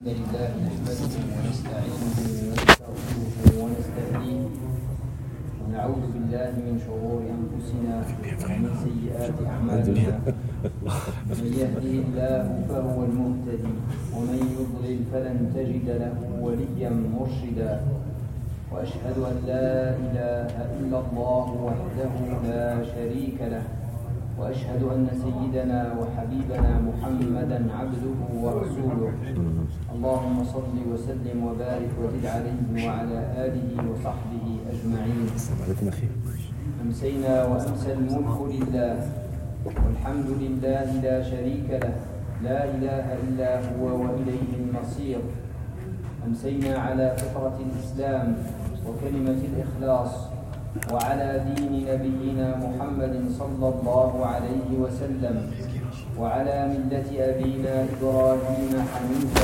الحمد لله نحمده ونستعينه ونستغفره ونستهديه ونعوذ بالله من شرور أنفسنا ومن سيئات أعمالنا. من يهده الله فهو المهتدي ومن يضلل فلن تجد له وليا مرشدا. وأشهد أن لا إله إلا الله وحده لا شريك له، وأشهد أن سيدنا وحبيبنا محمدا عبده ورسوله. اللهم صل وسلم وبارك وزد عليه وعلى آله وصحبه أجمعين. أمسينا وأمسى الملك لله والحمد لله لا شريك له، لا إله إلا هو وإليه المصير. أمسينا على فطرة الإسلام وكلمة الإخلاص وعلى دين نبينا محمد صلى الله عليه وسلم وعلى ملة أبينا إبراهيم حنيفا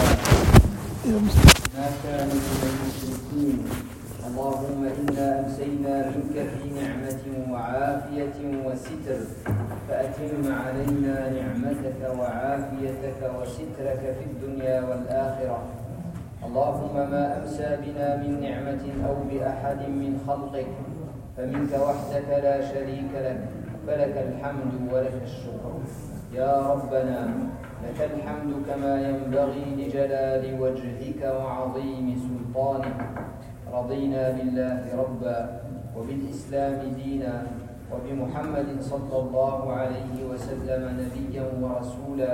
ما كان من المشركين. اللهم إنا أمسينا منك في نعمة وعافية وستر، فأتم علينا نعمتك وعافيتك وسترك في الدنيا والآخرة. اللهم ما أمسى بنا من نعمة أو بأحد من خلقك فمنك وحدك لا شريك لك، فلك الحمد ولك الشكر. يا ربنا لك الحمد كما ينبغي لجلال وجهك وعظيم سلطانك. رضينا بالله ربا وبالإسلام دينا وبمحمد صلى الله عليه وسلم نبيا ورسولا.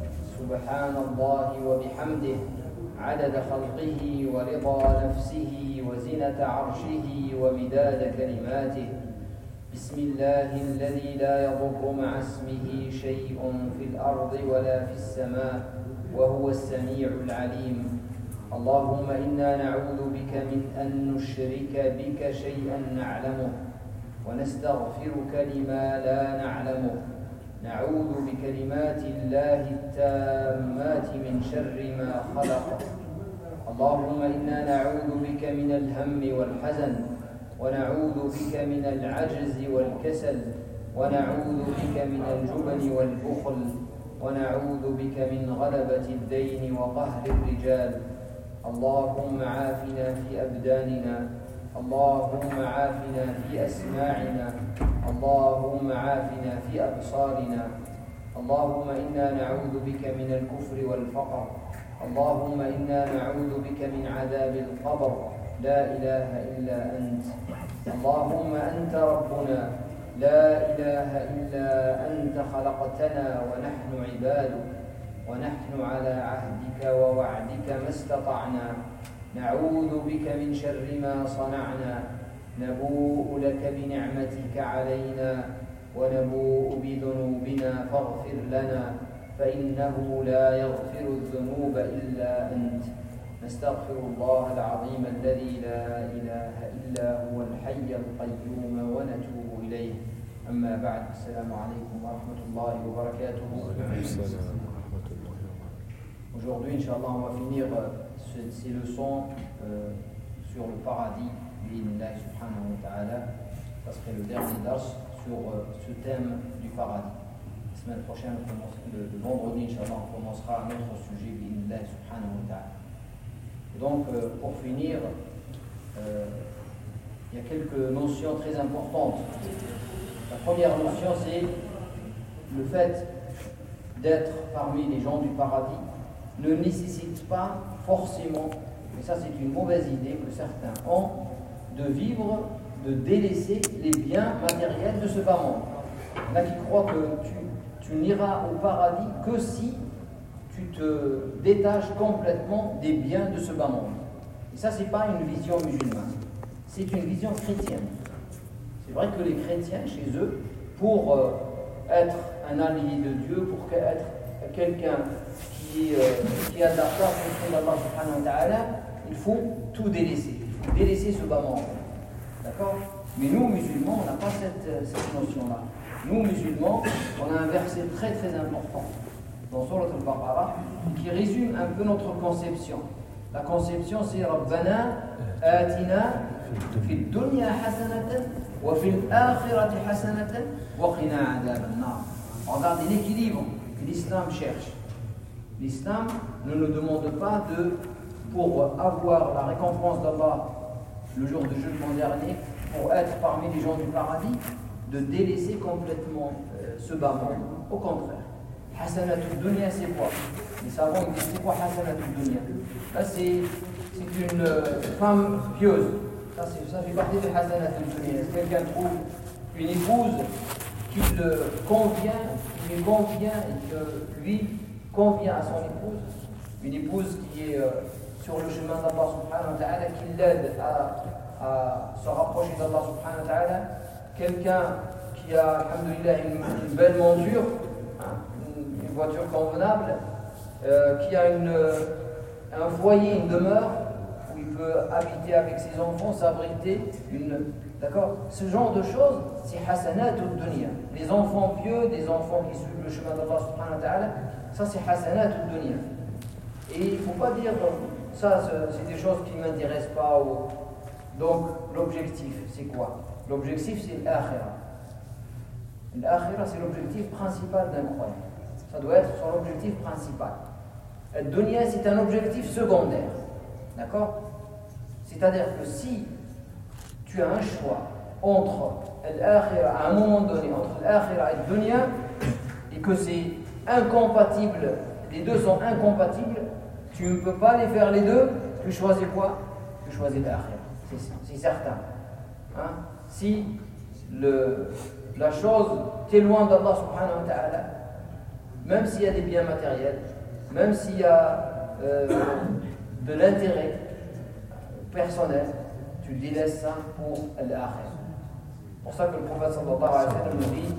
سبحان الله وبحمده عدد خلقه ورضا نفسه وزنة عرشه ومداد كلماته. بسم الله الذي لا يضر مع اسمه شيء في الأرض ولا في السماء وهو السميع العليم. اللهم إنا نعوذ بك من أن نشرك بك شيئا نعلمه ونستغفرك لما لا نعلمه. نعوذ بكلمات الله التامات من شر ما خلق. اللهم إنا نعوذ بك من الهم والحزن، ونعوذ بك من العجز والكسل، ونعوذ بك من الجبن والبخل، ونعوذ بك من غلبة الدين وقهر الرجال. اللهم عافنا في أبداننا، اللهم عافنا في أسماعنا، اللهم عافنا في أبصارنا. اللهم إنا نعوذ بك من الكفر والفقر. اللهم إنا نعوذ بك من عذاب القبر. لا إله إلا أنت. اللهم أنت ربنا، لا إله إلا أنت. خلقتنا ونحن عبادك، ونحن على عهدك ووعدك ما استطعنا. نعوذ بك من شر ما صنعنا. نبوء لك بنعمتك علينا ونبوء بذنوبنا فاغفر لنا، فإنه لا يغفر الذنوب إلا أنت. نستغفر الله العظيم الذي لا إله إلا هو الحي القيوم ونتوب إليه. أما بعد، السلام عليكم ورحمة الله وبركاته. Aujourd'hui, Inch'Allah, on va finir ces leçons sur le paradis, bi'idhnillah subhanahu wa ta'ala. Ça serait le dernier dars sur ce thème du paradis. La semaine prochaine, le vendredi, Inch'Allah, on commencera un autre sujet, bi'idhnillah subhanahu wa ta'ala. Donc, pour finir, il y a quelques notions très importantes. La première notion, c'est le fait d'être parmi les gens du paradis ne nécessite pas forcément, et ça c'est une mauvaise idée que certains ont, de vivre, de délaisser les biens matériels de ce bas monde. Il y en a qui croient que tu n'iras au paradis que si tu te détaches complètement des biens de ce bas monde. Et ça, c'est pas une vision musulmane, c'est une vision chrétienne. C'est vrai que les chrétiens, chez eux, pour être un allié de Dieu, pour être quelqu'un qui a de la place auprès d'Allah subhanahu wa ta'ala, il faut tout délaisser. Il faut délaisser ce bas monde. D'accord? Mais nous, musulmans, on n'a pas cette notion-là. Nous, musulmans, on a un verset très très important dans Surat al-Baqarah qui résume un peu notre conception. La conception, c'est Rabbana atina fi dunya hasanatan wa fil akhirati hasanatan wa qina adhaban nar. Regardez l'équilibre que l'islam cherche. L'islam ne nous demande pas pour avoir la récompense d'Allah le jour du jugement dernier, pour être parmi les gens du paradis, de délaisser complètement ce bas monde. Au contraire. Hasanatul dunya, c'est quoi? Les savants disent c'est quoi Hasanatul dunya? Là, c'est une femme pieuse. Ça fait partie de Hasanatul dunya. Si quelqu'un trouve une épouse qui lui convient et que lui convient à son épouse, une épouse qui est sur le chemin d'Allah subhanahu wa ta'ala, qui l'aide à se rapprocher d'Allah subhanahu wa ta'ala, quelqu'un qui a, alhamdoulilah, une belle monture, une voiture convenable, qui a un foyer, une demeure où il peut habiter avec ses enfants, s'abriter, d'accord? Ce genre de choses, c'est hasanatul dunya. Les enfants pieux, des enfants qui suivent le chemin d'Allah subhanahu wa ta'ala, ça c'est hasanatul dunya. Et il ne faut pas dire ça, c'est des choses qui ne m'intéressent pas. Donc l'objectif, c'est quoi? L'objectif, c'est l'akhirah. L'akhirah, c'est l'objectif principal d'un croyant. Ça doit être son objectif principal. Le dunya, c'est un objectif secondaire. D'accord? C'est-à-dire que si tu as un choix entre l'akhirah, à un moment donné, entre l'akhirah et le dunya, et que c'est incompatible, les deux sont incompatibles, tu ne peux pas les faire les deux, tu choisis quoi? Tu choisis l'akhirah. C'est certain. Hein? Si la chose t'éloigne d'Allah subhanahu wa ta'ala, même s'il y a des biens matériels, même s'il y a de l'intérêt personnel, tu délaisses ça pour l'akhirah. C'est pour ça que le prophète sallallahu alayhi wa sallam nous dit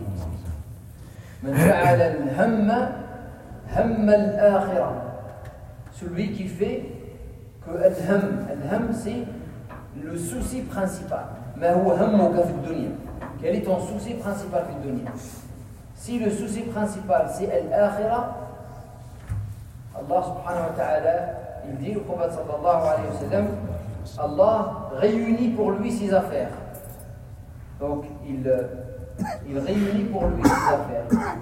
Man ja'ala al-hamma hamma al-akhirah. Celui qui fait que al-ham, c'est le souci principal. Ma huwa hammuka fi dunya. Quel est ton souci principal fi dunya? Si le souci principal c'est al-akhirah, Allah subhanahu wa ta'ala, il dit, le prophète sallallahu alayhi wa sallam, Allah réunit pour lui ses affaires. Donc il réunit pour lui ses affaires.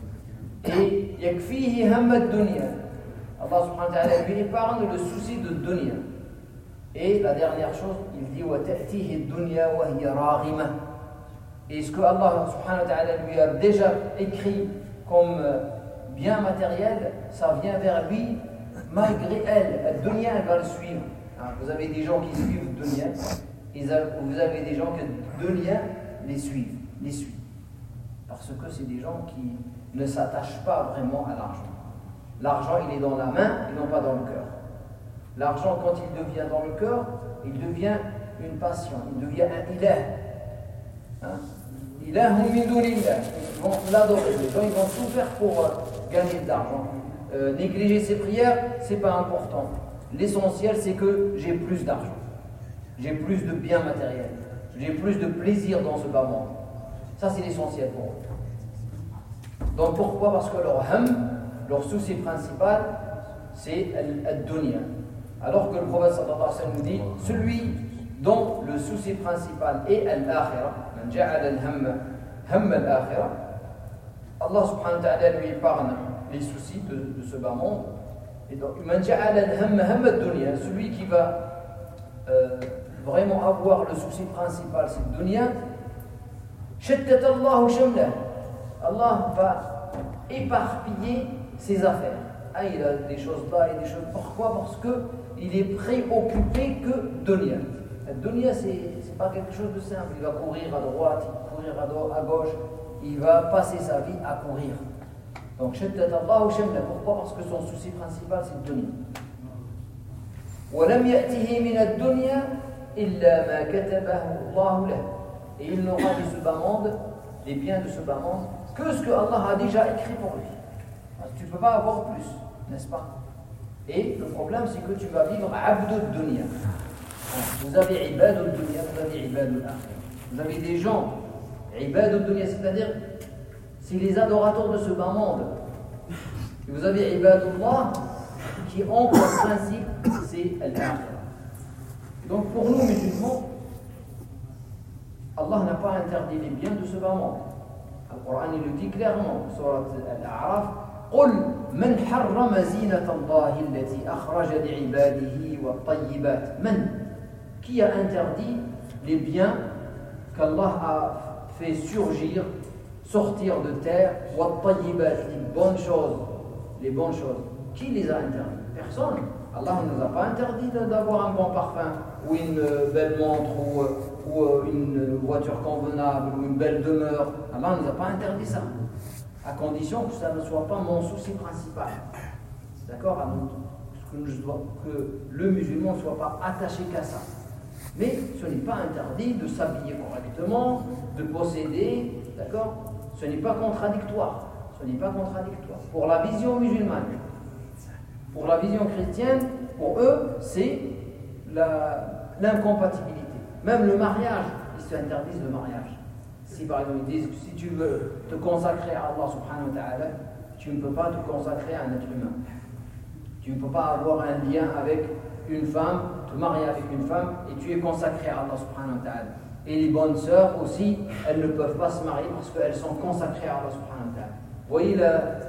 Et yakfihi hamma dunya. Allah subhanahu wa ta'ala lui épargne le souci de dunya. Et la dernière chose, il dit wa ta'tihi dunya wa hiya raghima. Et ce que Allah subhanahu wa ta'ala lui a déjà écrit comme bien matériel, ça vient vers lui malgré elle. La dunya, elle va le suivre. Vous avez des gens qui suivent dunya, et vous avez des gens que dunya les suivent. Parce que c'est des gens qui ne s'attachent pas vraiment à l'argent. L'argent, il est dans la main et non pas dans le cœur. L'argent, quand il devient dans le cœur, il devient une passion, il devient un ilah. Ilahum min dunillah. Ils vont l'adorer. Les gens, ils vont tout faire pour gagner de l'argent. Négliger ses prières, c'est pas important. L'essentiel, c'est que j'ai plus d'argent. J'ai plus de biens matériels. J'ai plus de plaisir dans ce bas monde. Ça, c'est l'essentiel pour eux. Donc pourquoi? Parce que leur souci principal, c'est al-dunya. Alors que le prophète sallallahu alayhi wa sallam nous dit, celui dont le souci principal est al-akhirah, man ja'ala al-hamma al-akhirah, Allah subhanahu wa ta'ala lui épargne les soucis de ce bas monde. Et donc, man ja'ala al-hamma al-dunya, celui qui va vraiment avoir le souci principal, c'est le dunya, shattat Allahu shamlah. Allah va éparpiller ses affaires. Il a des choses là et des choses. Pourquoi? Parce qu'il est préoccupé que dunya. La dunya, c'est pas quelque chose de simple. Il va courir à droite, courir à gauche. Il va passer sa vie à courir. Donc, shattat Allahu shamlah. Pourquoi? Parce que son souci principal, c'est le dunya. وَلَمْ يَأْتِهِ مِنَ الدُّنْيَا إِلَّا مَا كَتَبَهُ اللَّهُ لَهُ. Et il n'aura de ce bas monde, des biens de ce bas monde, que ce que Allah a déjà écrit pour lui. Parce que tu ne peux pas avoir plus, n'est-ce pas? Et le problème, c'est que tu vas vivre abdul dunya. Vous avez ibadul dunya, vous avez ibadul akhirah. Vous avez des gens, ibadul dunya, c'est-à-dire, c'est les adorateurs de ce bas monde. Et vous avez ibadullah, qui ont comme principe, c'est al-akhirah. Donc pour nous, musulmans, Allah n'a pas interdit les biens de ce bas monde. Le Coran il le dit clairement, surat Al-A'raf, قل من حرم زينة الله التي أخرج لعباده والطيبات من qui a interdit les biens qu'Allah a fait surgir, sortir de terre, les bonnes choses. Qui les a interdits? Personne. Allah ne nous a pas interdit d'avoir un bon parfum, ou une belle montre, ou une voiture convenable, ou une belle demeure. Allah ne nous a pas interdit ça, à condition que ça ne soit pas mon souci principal. D'accord? Que le musulman ne soit pas attaché qu'à ça. Mais ce n'est pas interdit de s'habiller correctement, de posséder, d'accord? Ce n'est pas contradictoire. Ce n'est pas contradictoire. Pour la vision musulmane, pour la vision chrétienne, pour eux, c'est l'incompatibilité. Même le mariage, ils se interdisent le mariage. Si par exemple ils disent que si tu veux te consacrer à Allah subhanahu wa ta'ala, tu ne peux pas te consacrer à un être humain. Tu ne peux pas avoir un lien avec une femme, te marier avec une femme et tu es consacré à Allah subhanahu wa ta'ala. Et les bonnes sœurs aussi, elles ne peuvent pas se marier parce qu'elles sont consacrées à Allah subhanahu wa ta'ala. Vous voyez,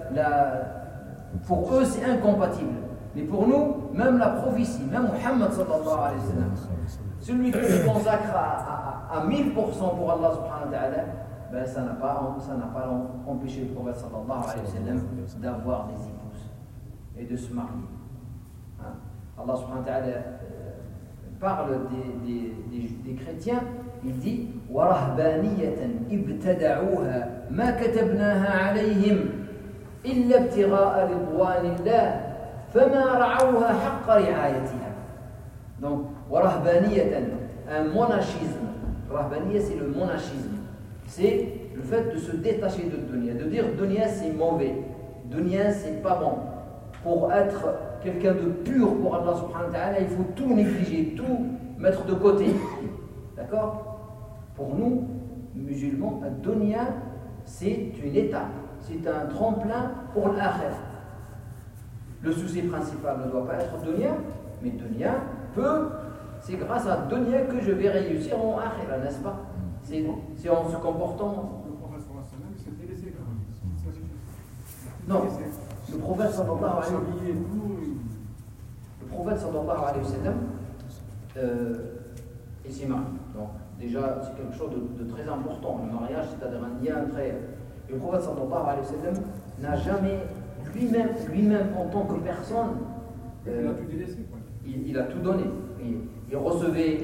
pour eux c'est incompatible. Mais pour nous, même la prophétie, même Muhammad sallallahu alayhi wa sallam, celui qui se consacre à 1000% pour Allah subhanahu wa ta'ala, ben ça n'a pas empêché le prophète sallallahu alayhi wa sallam d'avoir des épouses et de se marier. Hein? Allah subhanahu wa ta'ala parle des chrétiens, il dit وَرَهْبَانِيَّةً إِبْتَدَعُوهَا مَا كَتَبْنَاهَا عَلَيْهِمْ إِلَّا ابْتِغَاءَ رِضْوَانِ اللَّهِ فَمَا رَعَوْهَا حَقَّ رِعَايَتِهَا. Donc وَرَهْبَانِيَّةً, un monachisme. Rahbaniya, c'est le monachisme. C'est le fait de se détacher de dunya, de dire dunya c'est mauvais, dunya c'est pas bon. Pour être quelqu'un de pur pour Allah subhanahu wa ta'ala, il faut tout négliger, tout mettre de côté. D'accord? Pour nous, musulmans, la dunya, c'est une étape, c'est un tremplin pour l'akhir. Le souci principal ne doit pas être dunya, mais dunya c'est grâce à dunya que je vais réussir mon akhir, n'est-ce pas? C'est en se comportant. Le prophète sallallahu alayhi wa sallam s'est délaissé quand même. Non, le prophète sallallahu alayhi wa sallam. Le prophète sallallahu alayhi wa sallam il s'est marié. Donc déjà c'est quelque chose de très important. Le mariage, c'est-à-dire un lien très. Et le prophète sallallahu alayhi wa sallam n'a jamais lui-même en tant que personne. Il a tout délaissé. Il a tout donné. Il recevait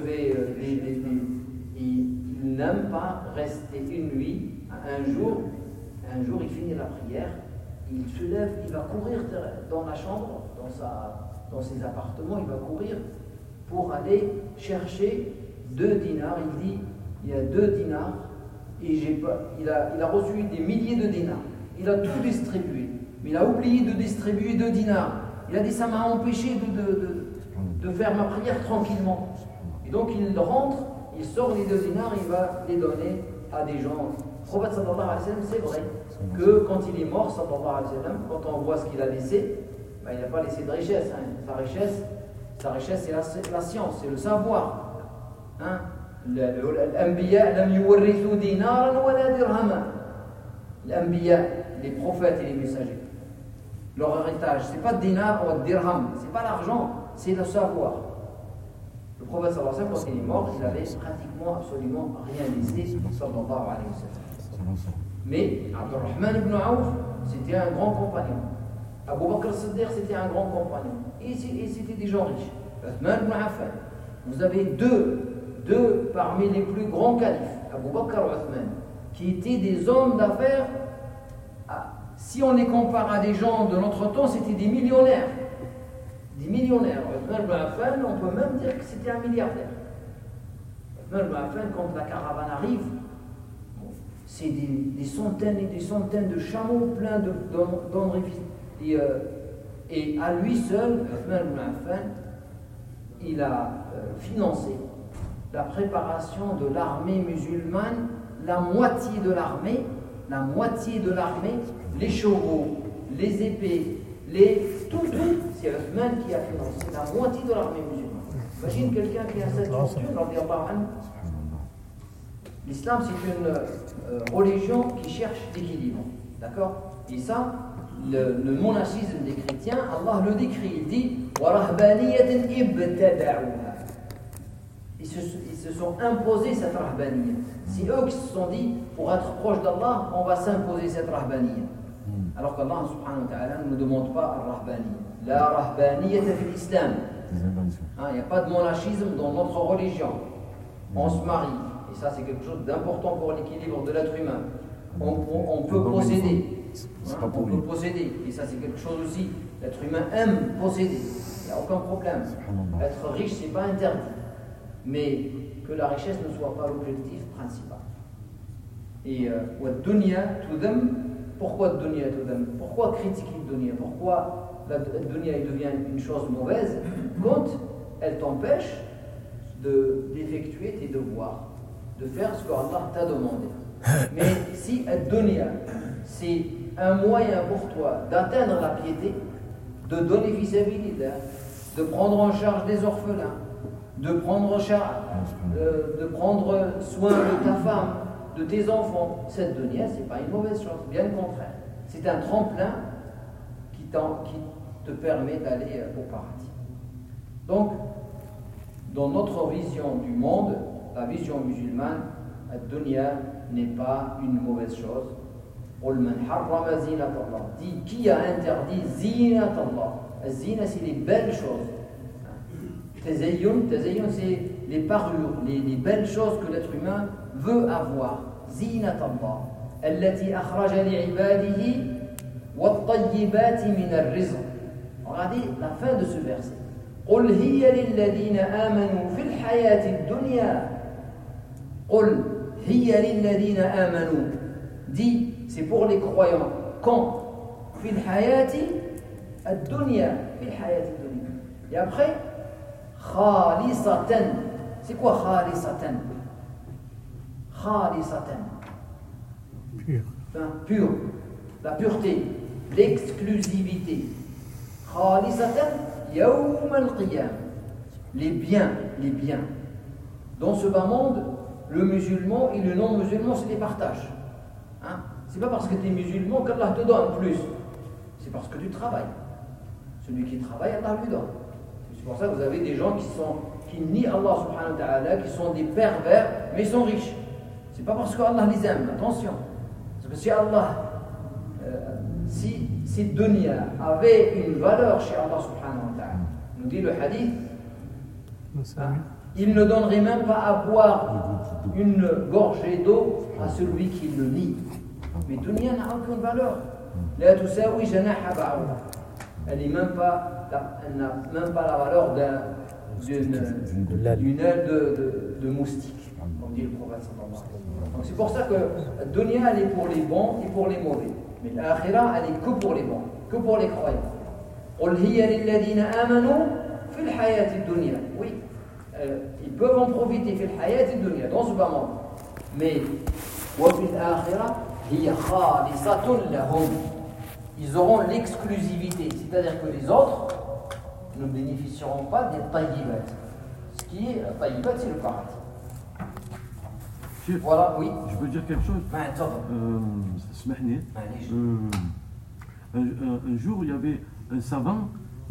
il n'aime pas rester une nuit. Un jour il finit la prière, il se lève, il va courir dans la chambre, dans ses appartements, il va courir pour aller chercher 2 dinars. Il dit, il y a 2 dinars et il a reçu des milliers de dinars. Il a tout distribué, mais il a oublié de distribuer 2 dinars. Il a dit, ça m'a empêché de faire ma prière tranquillement. Et donc il rentre, il sort les 2 dinars, il va les donner à des gens. Le prophète sallallahu alayhi wa sallam, c'est vrai que quand il est mort, sallallahu alayhi wa sallam, quand on voit ce qu'il a laissé, ben, il n'a pas laissé de richesse. Hein. Sa richesse, c'est la science, c'est le savoir. Hein? L'anbiya lam yuwarrithu dinaran wala dirhama. L'anbiya, les prophètes et les messagers, leur héritage, c'est pas dinar ou dirham, c'est pas l'argent, c'est le savoir. Le prophète sallallahu alayhi wa sallam, quand il est mort, il avait pratiquement absolument rien laissé, sallallahu alayhi wa sallam. Mais Abdurrahman ibn Auf, c'était un grand compagnon. Abu Bakr as-Siddiq, c'était un grand compagnon. Et c'était des gens riches. Uthman ibn Affan. Vous avez deux parmi les plus grands califes, Abu Bakr et Uthman, qui étaient des hommes d'affaires. Si on les compare à des gens de notre temps, c'était des millionnaires. Des millionnaires. Uthman ibn Affan, on peut même dire que c'était un milliardaire. Uthman ibn Affan, quand la caravane arrive, c'est des centaines et des centaines de chameaux pleins de denrées. Et à lui seul, Uthman ibn Affan, il a financé la préparation de l'armée musulmane, la moitié de l'armée, les chevaux, les épées, tout, c'est Uthman qui a financé la moitié de l'armée musulmane. Imagine quelqu'un qui a cette fortune, l'islam c'est une religion qui cherche l'équilibre, d'accord? Et ça, le monachisme des chrétiens, Allah le décrit, il dit وَرَهْبَانِيَّةٍ إِبْتَدَعُوهَا. Ils se sont imposés cette rahbaniyya. C'est eux qui se sont dit, pour être proche d'Allah, on va s'imposer cette rahbaniyya. Alors qu'Allah subhanahu wa ta'ala ne nous demande pas la rahbaniyya. La rahbaniyya fi l'islam. Il n'y a pas de monachisme dans notre religion. On se marie. Et ça, c'est quelque chose d'important pour l'équilibre de l'être humain. On peut posséder. On peut posséder. Et ça, c'est quelque chose aussi. L'être humain aime posséder. Il n'y a aucun problème. Être riche, ce n'est pas interdit. Mais que la richesse ne soit pas l'objectif principal. Et dunya tudam, pourquoi dunya tudam? Pourquoi critiquer le dunya? Pourquoi la dunya devient une chose mauvaise quand elle t'empêche d'effectuer tes devoirs, de faire ce que Allah t'a demandé? Mais si la dunya, c'est un moyen pour toi d'atteindre la piété, de donner fisabilillah, de prendre en charge des orphelins, de prendre soin de ta femme, de tes enfants, cette dunya, c'est pas une mauvaise chose, bien le contraire. C'est un tremplin qui te permet d'aller au paradis. Donc, dans notre vision du monde, la vision musulmane, la dunya n'est pas une mauvaise chose. قُلْ مَنْ حَرَّمَ زِينَةَ اللَّهِ. Dit qui a interdit زِينَةَ اللَّهِ. Zina, c'est les belles choses. Tazayyun, c'est les parures, les belles choses que l'être humain veut avoir. زِينَةَ اللَّهِ التي أخرج لعباده والطيبات من الرزق. Regardez la fin de ce verset. قُلْ هِيَ لِلَّذِينَ آمَنُوا فِي الْحَيَاةِ الدُّنْيَا. قُلْ هِيَ لِلَّذِينَ آمَنُوا. Dit, c'est pour les croyants. Quand? فِي الْحَيَاةِ الدُّنْيَا. فِي الْحَيَاةِ الدُّنْيا. Et après, khalisatan. C'est quoi khalisatan? Khalisatan. Pur. Pur. La pureté, l'exclusivité. Khalisatan yawm al-qiyam. Les biens. Dans ce bas monde, le musulman et le non-musulman se les partagent. C'est pas parce que tu es musulman qu'Allah te donne plus. C'est parce que tu travailles. Celui qui travaille, Allah lui donne. C'est pour ça que vous avez des gens qui nient Allah subhanahu wa ta'ala, qui sont des pervers, mais ils sont riches. C'est pas parce que Allah les aime, attention. Parce que si Allah, si dunya avait une valeur chez Allah subhanahu wa ta'ala, nous dit le hadith, il ne donnerait même pas à boire une gorgée d'eau à celui qui le nie. Mais dunya n'a aucune valeur. La tusawi janaha ba'udah. Elle n'a même pas la valeur d'une aile de moustique, comme dit le prophète sallallahu alayhi wa sallam. Donc c'est pour ça que la dunya, elle est pour les bons et pour les mauvais. Mais l'akhira, elle est que pour les bons, que pour les croyants. قُلْ هِيَ لِلَّذِينَ آمَنُوا فِي الْحَيَاةِ الدُّنْيا. Oui, ils peuvent en profiter في الحياة الدنيا, dans ce bas monde. Mais وَفِي الْآخِرَةِ هِيَ خَالِصَةٌ لَهُمْ. Ils auront l'exclusivité, c'est-à-dire que les autres ne bénéficieront pas des tayyibat. Ce qui est tayyibat, c'est le paradis. Voilà, oui. Je peux dire quelque chose? Un jour, il y avait un savant,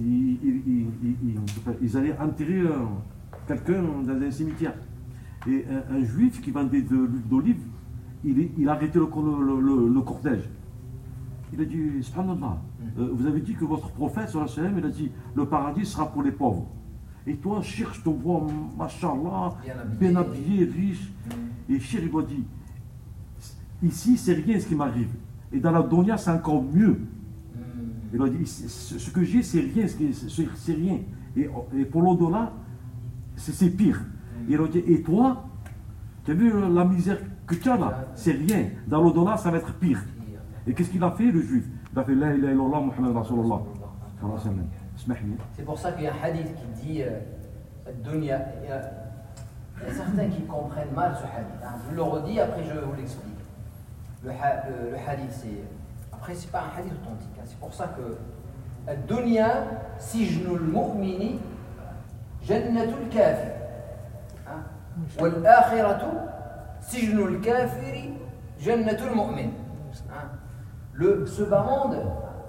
ils allaient enterrer quelqu'un dans un cimetière. Et un juif qui vendait de l'huile d'olive, il a arrêté le cortège. Il a dit, subhanallah, vous avez dit que votre prophète, il a dit, le paradis sera pour les pauvres. Et toi, Cheikh, je te vois, machallah, bien habillé, riche. Et Cheikh, il m'a dit, ici, c'est rien ce qui m'arrive. Et dans la dunya, c'est encore mieux. Il a dit, ce que j'ai, c'est rien, c'est rien. Et pour l'au-delà, c'est pire. Il a dit, et toi, tu as vu la misère que tu as là, c'est rien. Dans l'au-delà, ça va être pire. Et qu'est-ce qu'il a fait, le juif? Il a fait La ilaha illallah Muhammad Rasulullah. C'est pour ça qu'il y a un hadith qui dit dunya. Il y a certains qui comprennent mal ce hadith. Je le redis, après je vous l'explique. Le hadith, c'est. Après, c'est pas un hadith authentique. C'est pour ça que dunya sijnul mu'mini jannatul kafir. Wal akhiratu sijnul kafiri jannatul mu'min. Ce bas monde,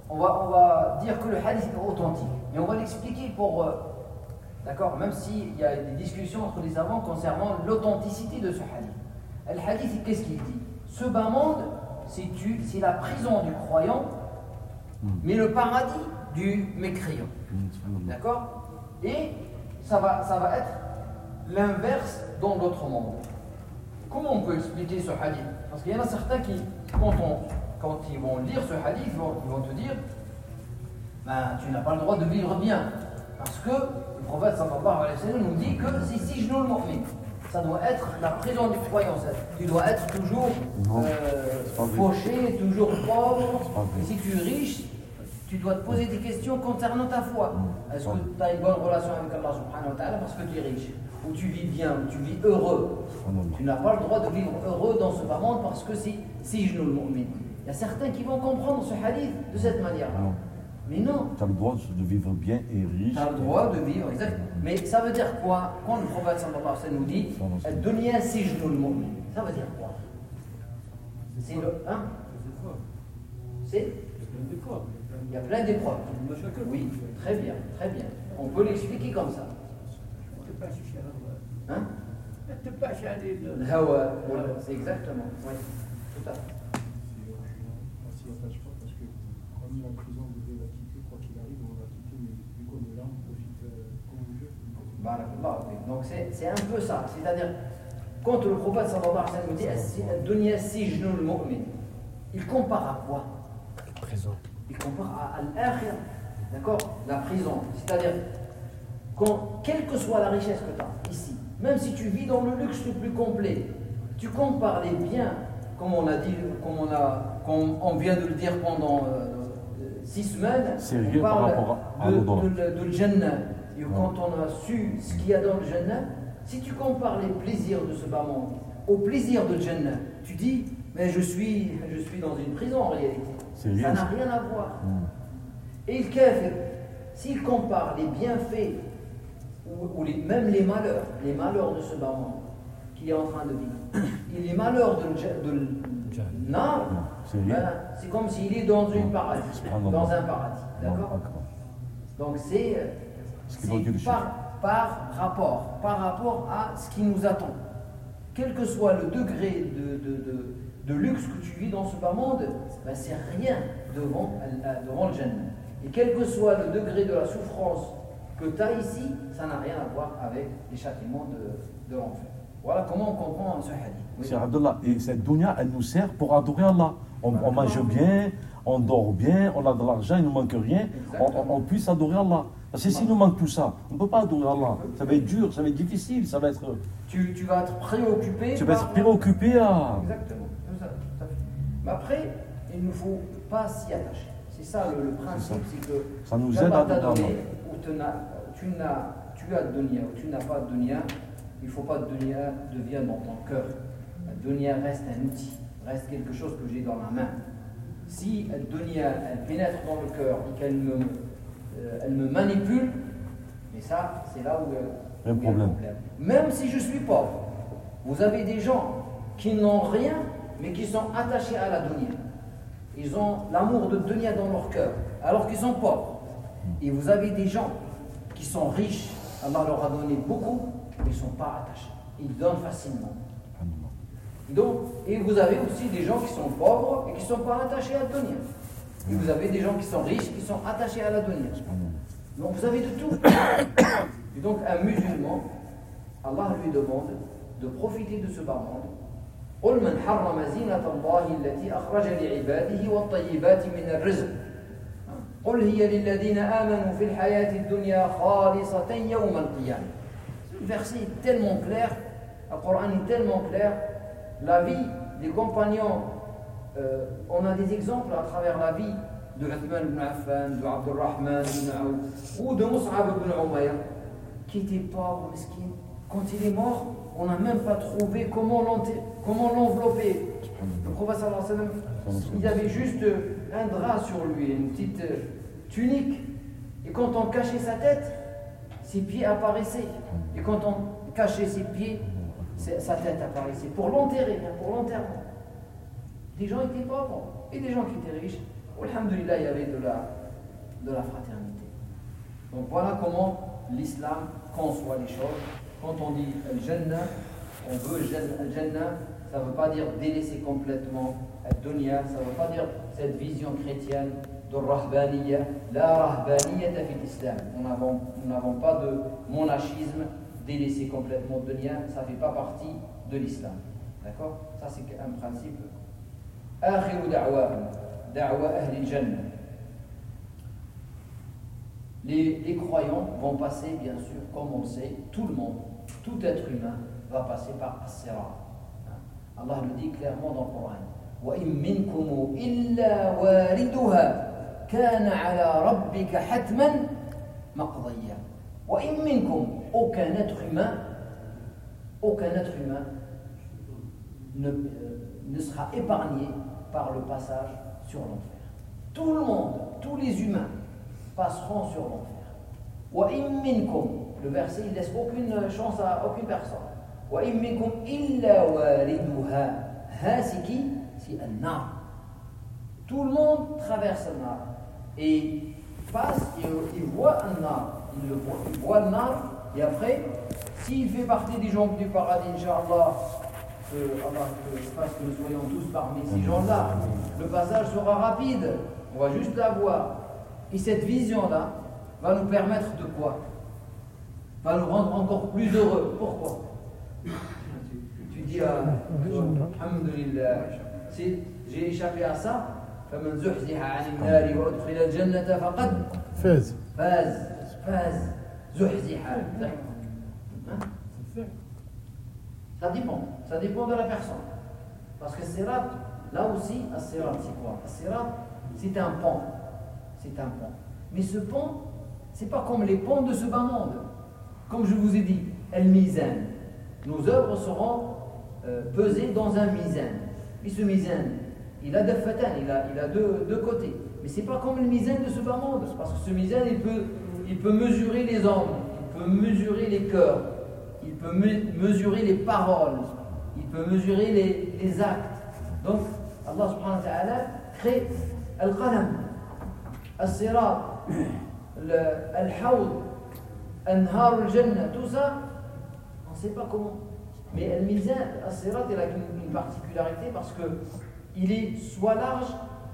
on va dire que le hadith est authentique. Et on va l'expliquer pour... d'accord, même s'il y a des discussions entre les savants concernant l'authenticité de ce hadith. Le hadith, qu'est-ce qu'il dit? Ce bas monde, c'est la prison du croyant, mais le paradis du mécréant. D'accord? Et ça va être l'inverse dans l'autre monde. Comment on peut expliquer ce hadith? Parce qu'il y en a certains qui, quand ils vont lire ce hadith, ils vont te dire ben, tu n'as pas le droit de vivre bien. Parce que le prophète sallallahu alayhi wa sallam nous dit que c'est sijnul mu'min. Ça doit être la prison du croyant. Tu dois être toujours fauché, toujours pauvre. Et si tu es riche, tu dois te poser des questions concernant ta foi. Est-ce que tu as une bonne relation avec Allah subhanahu wa ta'ala parce que tu es riche? Ou tu vis bien, ou tu vis heureux? Tu n'as pas le droit de vivre heureux dans ce bas monde parce que c'est sijnul mu'min. Il y a certains qui vont comprendre ce hadith de cette manière-là. Mais non. Tu as le droit de vivre bien et riche. Tu as le droit de vivre, exact. Mais ça veut dire quoi? Quand le prophète sallallahu alayhi wa sallam nous dit Dunya sijnul mu'min, ça veut dire quoi? C'est le. Hein? C'est. Il y a plein d'épreuves. Oui, très bien, très bien. On peut l'expliquer comme ça. Hein? Le hawa, c'est exactement. Oui, tout à fait. La prison, vous devez la quitter, quoi qu'il arrive, on va la quitter, mais vu qu'on est là, on profite comme on veut. Donc c'est un peu ça, c'est-à-dire quand le prophète sallallahu alayhi wa sallam dit Dunya sijnul mu'min, il compare à quoi? La prison. Il compare à l'akhirah, d'accord? La prison, c'est-à-dire quelle que soit la richesse que tu as ici, même si tu vis dans le luxe le plus complet, tu compares les biens, comme on a dit, comme on vient de le dire pendant 6 semaines, on parle de Jannah. Et quand on a su ce qu'il y a dans le Jannah, si tu compares les plaisirs de ce bas monde au plaisir de Jannah, tu dis, mais je suis dans une prison en réalité. Ça n'a rien à voir. Et le kafir, s'il compare les bienfaits ou même les malheurs de ce bas monde qu'il est en train de vivre, et les malheurs de Nar, c'est comme s'il est dans un paradis. D'accord? Donc c'est par rapport à ce qui nous attend. Quel que soit le degré de luxe que tu vis dans ce bas monde, ben c'est rien devant le Jannah. Et quel que soit le degré de la souffrance que tu as ici, ça n'a rien à voir avec les châtiments de l'enfer. Voilà comment on comprend ce hadith. Oui. C'est Abdullah. Et cette dunya, elle nous sert pour adorer Allah. On mange bien, on dort bien, on a de l'argent, il ne nous manque rien. On puisse adorer Allah. Parce que s'il nous manque tout ça, on ne peut pas adorer Allah. Ça va être dur, ça va être difficile, ça va être... Tu vas être préoccupé. Tu vas être préoccupé à... Exactement. Tout à fait. Mais après, il ne faut pas s'y attacher. C'est ça le principe, c'est que ça nous aide à donner ou tu as de dunya ou tu n'as pas de dunya. Il ne faut pas que dunya devienne dans ton cœur. La dunya reste un outil, reste quelque chose que j'ai dans la main. Si la dunya elle pénètre dans le cœur et qu'elle me manipule, mais ça, c'est là où il y a un problème. Même si je suis pauvre, vous avez des gens qui n'ont rien, mais qui sont attachés à la dunya. Ils ont l'amour de dunya dans leur cœur, alors qu'ils sont pauvres. Et vous avez des gens qui sont riches, Allah leur a donné beaucoup, mais ils ne sont pas attachés. Ils donnent facilement. Et vous avez aussi des gens qui sont pauvres et qui ne sont pas attachés à la dunya. Et vous avez des gens qui sont riches qui sont attachés à la dunya. Donc vous avez de tout. Et donc un musulman, Allah lui demande de profiter de ce bas monde. قل من حرم زينة الله التي أخرج لعباده والطيبات من الرزق قل هي للذين آمنوا في الحياة الدنيا خالصة يوم القيامة. Le verset est tellement clair, le Coran est tellement clair, la vie des compagnons, on a des exemples à travers la vie de Uthman ibn Affan, de Abdurrahman ibn Awf ou de Mus'ab ibn Umayr, qui était pauvre, mesquin. Quand il est mort, on n'a même pas trouvé comment l'envelopper. Le prophète sallallahu alayhi wa sallam, il avait juste un drap sur lui, une petite tunique, et quand on cachait sa tête, ses pieds apparaissaient. Et quand on cachait ses pieds, sa tête apparaissait. Pour l'enterrer, pour l'enterrement. Des gens étaient pauvres et des gens qui étaient riches. Alhamdulillah, il y avait de la fraternité. Donc voilà comment l'islam conçoit les choses. Quand on dit Al-Jannah, on veut Al-Jannah, ça ne veut pas dire délaisser complètement Al-Dunya, ça ne veut pas dire cette vision chrétienne de Rahbaniyya. La Rahbaniyya fi l'islam. Nous n'avons pas de monachisme, délaisser complètement Dunya, ça ne fait pas partie de l'islam. D'accord? Ça c'est un principe. Akhiru da'wa ahli al-Jannah. Les croyants vont passer, bien sûr, comme on le sait, tout le monde, tout être humain va passer par As-Sirat. Allah le dit clairement dans le Coran. وَإِن مِّنكُمْ إِلَّا وَارِدُهَا كَانَ عَلَى رَبِّكَ حَتْمًا مَقْضِيًّا. وَإِن مِّنكُمْ, aucun être humain ne sera épargné par le passage sur l'enfer. Tout le monde, tous les humains passeront sur l'enfer. وَإِن مِّنكُمْ, le verset il laisse aucune chance à aucune personne. وَإِن مِّنكُمْ إِلَّا وَارِدُهَا. Ha c'est qui? C'est un nar. Tout le monde traverse un nar et passe et il voit un nar. Il voit le nar et après, s'il fait partie des gens du paradis, Inch'Allah, Allah fasse que nous soyons tous parmi ces gens-là, le passage sera rapide, on va juste la voir. Et cette vision-là va nous permettre de quoi? Va nous rendre encore plus heureux. Pourquoi? Tu dis Alhamdulillah, j'ai échappé à ça. فمن زحزح عن النار وأدخل الجنة فقد فاز. زحزح. Ça dépend de la personne. Parce que Sirat, là aussi, As-Sirat, c'est quoi? As-Sirat, c'est un pont. Mais ce pont, c'est pas comme les ponts de ce bas monde. Comme je vous ai dit, Al-Mizan. Nos œuvres seront pesées dans un Mizan. Et ce Mizan, il a deux fatan, il a deux côtés. Mais c'est pas comme le Mizan de ce bas monde. Parce que ce Mizan, il peut mesurer les hommes, il peut mesurer les cœurs, il peut mesurer les paroles, il peut mesurer les actes. Donc, Allah subhanahu wa ta'ala crée Al-Qalam, Al-Sirat, Al-Hawd, Anhar al-Jannah, tout ça, on ne sait pas comment. Mais Al-Mizan, Al-Sirat, il a une particularité parce qu'il est soit large,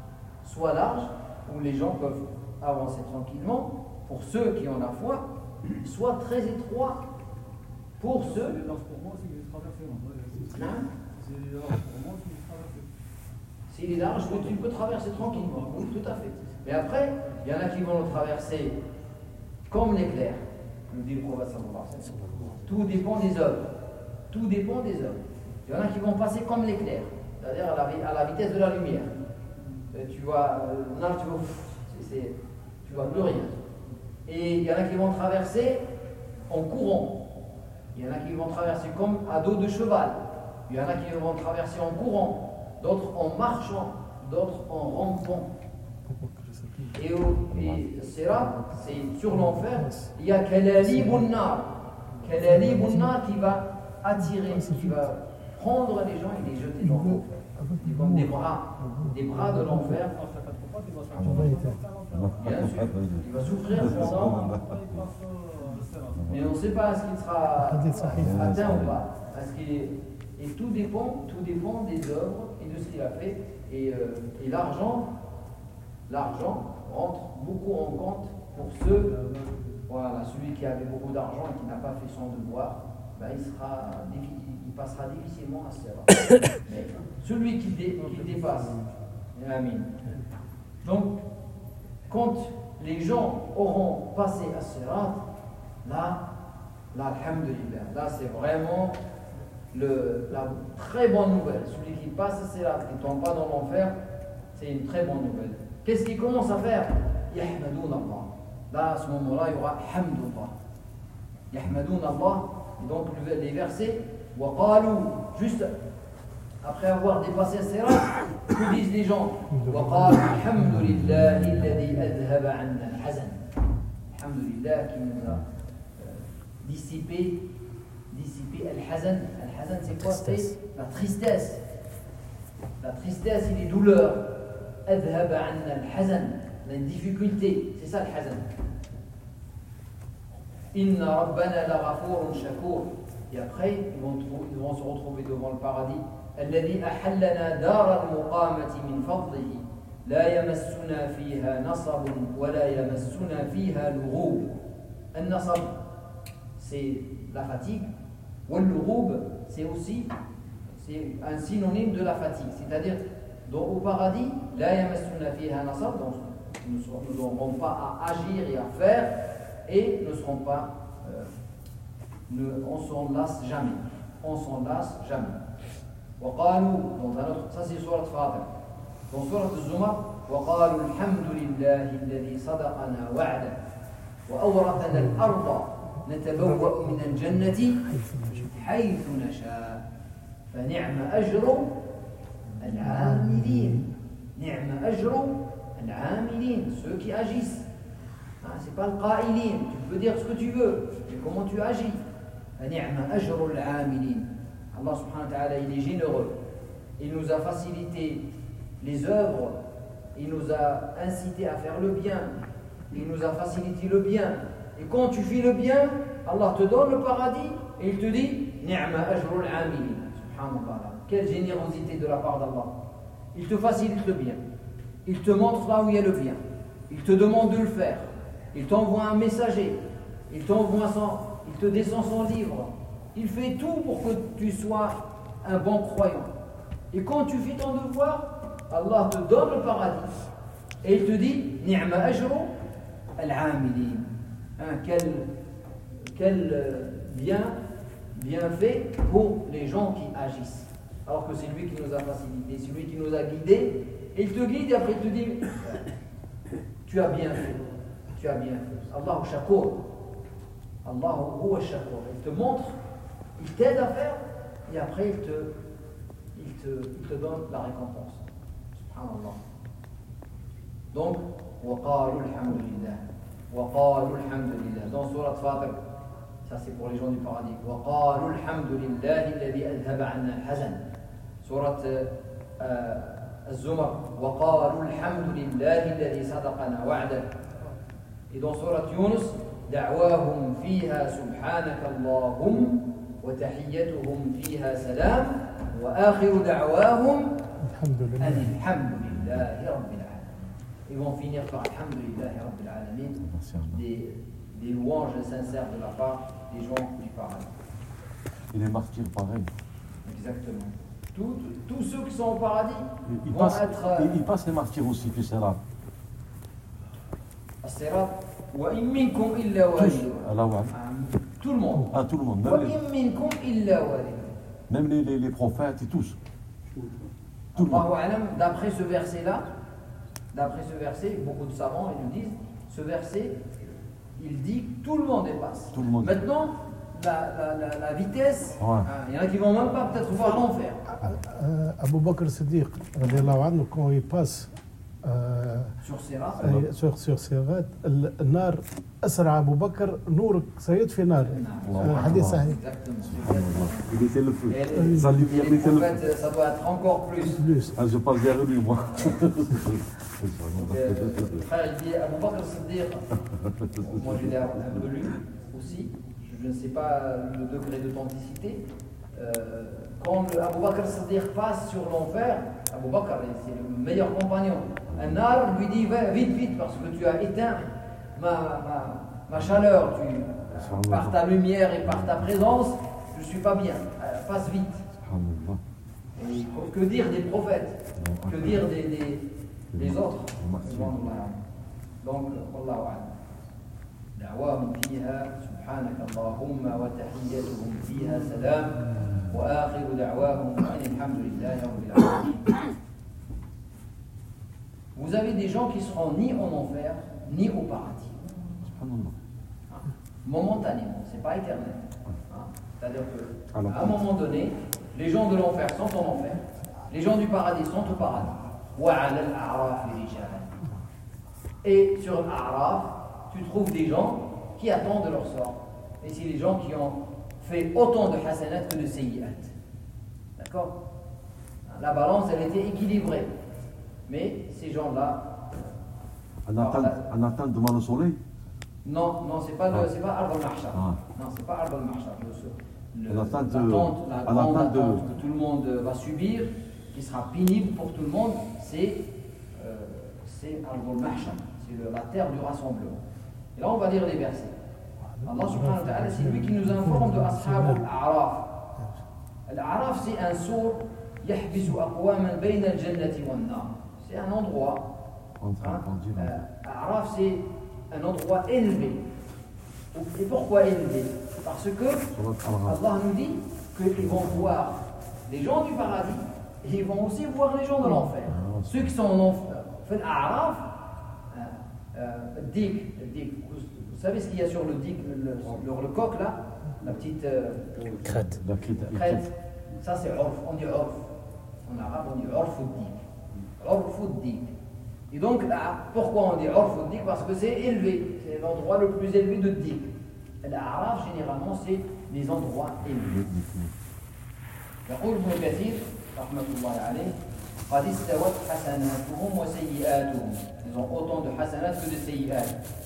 où les gens peuvent avancer tranquillement, pour ceux qui ont la foi, soit très étroit, pour ceux. C'est large pour moi, c'est traversé. C'est large pour moi, c'est traversé. S'il est large, tu peux traverser tranquillement, oui, tout à fait. Mais après, il y en a qui vont le traverser comme l'éclair, nous dit le prophète sallallahu alayhi wa sallam. Tout dépend des œuvres. Il y en a qui vont passer comme l'éclair, c'est-à-dire à la vitesse de la lumière. Tu vois, tu vois plus rien. Et il y en a qui vont traverser en courant. Il y en a qui vont traverser comme à dos de cheval. Il y en a qui vont traverser en courant, d'autres en marchant, d'autres en rampant. Et c'est là, c'est sur l'enfer, il y a Kalalibun Nar. Kalalibun Nar qui va attirer, qui va prendre les gens et les jeter dans l'enfer. C'est comme des bras de l'enfer. Bien sûr, il va souffrir pendant. Mais on ne sait pas est-ce qu'il sera atteint ou pas. Et tout dépend des œuvres et de ce qu'il a fait. Et l'argent rentre beaucoup en compte pour ceux. Voilà, celui qui avait beaucoup d'argent et qui n'a pas fait son devoir, ben il passera difficilement à Sirat. Mais celui qui dépasse, Amin. Donc, quand les gens auront passé à Sirat, là, alhamdulillah, là c'est vraiment la très bonne nouvelle. Celui qui passe à Sirat, qui ne tombe pas dans l'enfer, c'est une très bonne nouvelle. Qu'est-ce qu'il commence à faire? Yahmadoun Allah. Là, à ce moment-là, il y aura Hamdullah. Yahmadoun Allah. Et donc, les versets, wa qalu, juste après avoir dépassé le Sirat, que disent les gens? Wa qalu, alhamdulillahi alladhi adhaba anna al-hazan. Alhamdulillah qui nous a dissipé al-hazan. Al-hazan, c'est quoi? C'est la tristesse. La tristesse et les douleurs. أذهب عنا الحزن, la difficulté, c'est ça le hazan. Inna rabbana la ghafurun shakur. Et après, ils vont se retrouver devant le paradis. الذي أحلنا دار المقامة من فضله لا يمسنا فيها نصب ولا يمسنا فيها لغوب. النصب, c'est la fatigue. واللغوب, c'est aussi un synonyme de la fatigue. C'est-à-dire, au paradis, لا يمسنا فيها نصب, donc nous n'aurons pas à agir et à faire, et ne serons pas, on s'en lasse jamais. On s'en lasse jamais. وقالوا, dans un autre, ça c'est surat Fatir. Dans surat Zumar, وقالوا الحمد لله الذي صدقنا وعده وأورثنا الأرض نتبوأ من الجنة حيث نشاء فنعم أجر العاملين. نعم أجر العاملين, ceux qui agissent. C'est pas le qailin, tu peux dire ce que tu veux, mais comment tu agis. فنعم أجر العاملين. Allah subhanahu wa ta'ala, il est généreux. Il nous a facilité les œuvres, il nous a incité à faire le bien, il nous a facilité le bien. Et quand tu fais le bien, Allah te donne le paradis et il te dit Ni'ma ajrul amilin. Subhanallah. Quelle générosité de la part d'Allah. Il te facilite le bien, il te montre là où il y a le bien, il te demande de le faire, il t'envoie un messager, il te descend son livre. Il fait tout pour que tu sois un bon croyant. Et quand tu fais ton devoir, Allah te donne le paradis. Et il te dit Ni'ma ajru al-amilin. Quel bienfait pour les gens qui agissent. Alors que c'est lui qui nous a facilité, c'est lui qui nous a guidés. Et il te guide et après il te dit tu as bien fait. Tu as bien fait. Allahu shakur. Allahu huwa shakur. Il te montre, il t'aide à faire, et après il te donne la récompense. Subhanallah. Donc, وَقَالُوا الْحَمْدُ لِلَّهِ وَقَالُوا الْحَمْدُ لِلَّهِ. Dans Surat Fatir, ça c'est pour les gens du paradis. وَقَالُوا الْحَمْدُ لِلَّهِ الَّذِي أَذْهَبَ عَنَّا الْحَزَنَ. Surat الزمر وَقَالُوا الْحَمْدُ لِلَّهِ الَّذِي صَدَقَنَا وَعْدَهُ. Et dans Surat Yunus, دعواهم فيها سبحانك اللهم وتحيتهم فيها سلام وآخر دعواهم أن الحمد لله رب العالمين. Ils vont finir par Alhamdulillah Rabbil Alamin, des louanges sincères de la part des gens du paradis. Et les martyrs, pareil. Exactement. Tous ceux qui sont au paradis Ils vont être... Ils passent les martyrs aussi, tu sais là. As-Sirat. وَإِن مِّنكُمْ إِلَّا وَارِدُهَا. Tout le monde. Ah, tout le monde. وَإِن مِّنكُمْ إِلَّا وَارِدُهَا. Même les prophètes et tous. Tout le monde. D'après ce verset-là, beaucoup de savants ils nous disent, ce verset, il dit que tout le monde y passe. Tout le monde. Maintenant, la vitesse, Ouais. Il y en a qui vont même pas peut-être voir l'enfer. Abu Bakr Siddiq, quand il passe sur Sirat, sur Sirat, النار أسرع أبو بكر نورك سيطفي نار. حديث صحيح. Il était le feu. Et Sa lumière les était le feu. prophètes, ça doit être encore plus. Ah, je passe derrière lui, moi. Le frère il dit Abu Bakr Siddiq, moi je l'ai un peu lu aussi, je ne sais pas le degré d'authenticité. Quand Abu Bakr Siddiq passe sur l'enfer, Abu Bakr c'est le meilleur compagnon. Un arbre lui dit vite parce que tu as éteint ma chaleur, par ta lumière et par ta présence, je ne suis pas bien, passe vite. Et que dire des prophètes, que dire des autres. Donc, Wallahu a'lam. دعواهم فيها سبحانك اللهم وتحيتهم فيها سلام وآخر دعواهم أن الحمد لله رب العالمين. Vous avez des gens qui seront ni en enfer ni au paradis. Momentanément, c'est pas éternel. C'est-à-dire qu'à un moment donné, les gens de l'enfer sont en enfer, les gens du paradis sont au paradis. Et sur l'A'raf, tu trouves des gens qui attendent leur sort. Et c'est les gens qui ont fait autant de hasanat que de sayyi'at. D'accord? La balance, elle était équilibrée. Mais ces gens-là. En attente devant le soleil? Non, c'est pas Ard al-Mahshar. Non, c'est pas Ard al-Mahshar. L'attente que tout le monde va subir, qui sera pénible pour tout le monde, c'est Ard al-Mahshar, c'est la terre du rassemblement. Et là, on va lire les versets. Allah subhanahu wa ta'ala, c'est lui qui nous informe de Ashab al-A'raf. Al-A'raf, c'est un sour yahbisu aqwaman bayna al-jannati wan-nar. C'est un endroit. A'raf, c'est un endroit élevé. Et pourquoi élevé? Parce que Allah nous dit qu'ils vont voir les gens du paradis et ils vont aussi voir les gens de l'enfer. Ceux qui sont en enfer. Fait A'raf, Dik, vous savez ce qu'il y a sur le Dik, le coq là, la petite crête. Ça c'est Urf, on dit Urf. En arabe on dit Urf Dik. Urf Dik. Et donc là, pourquoi on dit Urf Dik? Parce que c'est élevé, c'est l'endroit le plus élevé de Dik. L'A'raf généralement c'est les endroits élevés. يقول ابن كثير رحمة الله عليه قد استوت حسناتهم وسيئاتهم. Ils ont autant de hasanat que de sayyi'at.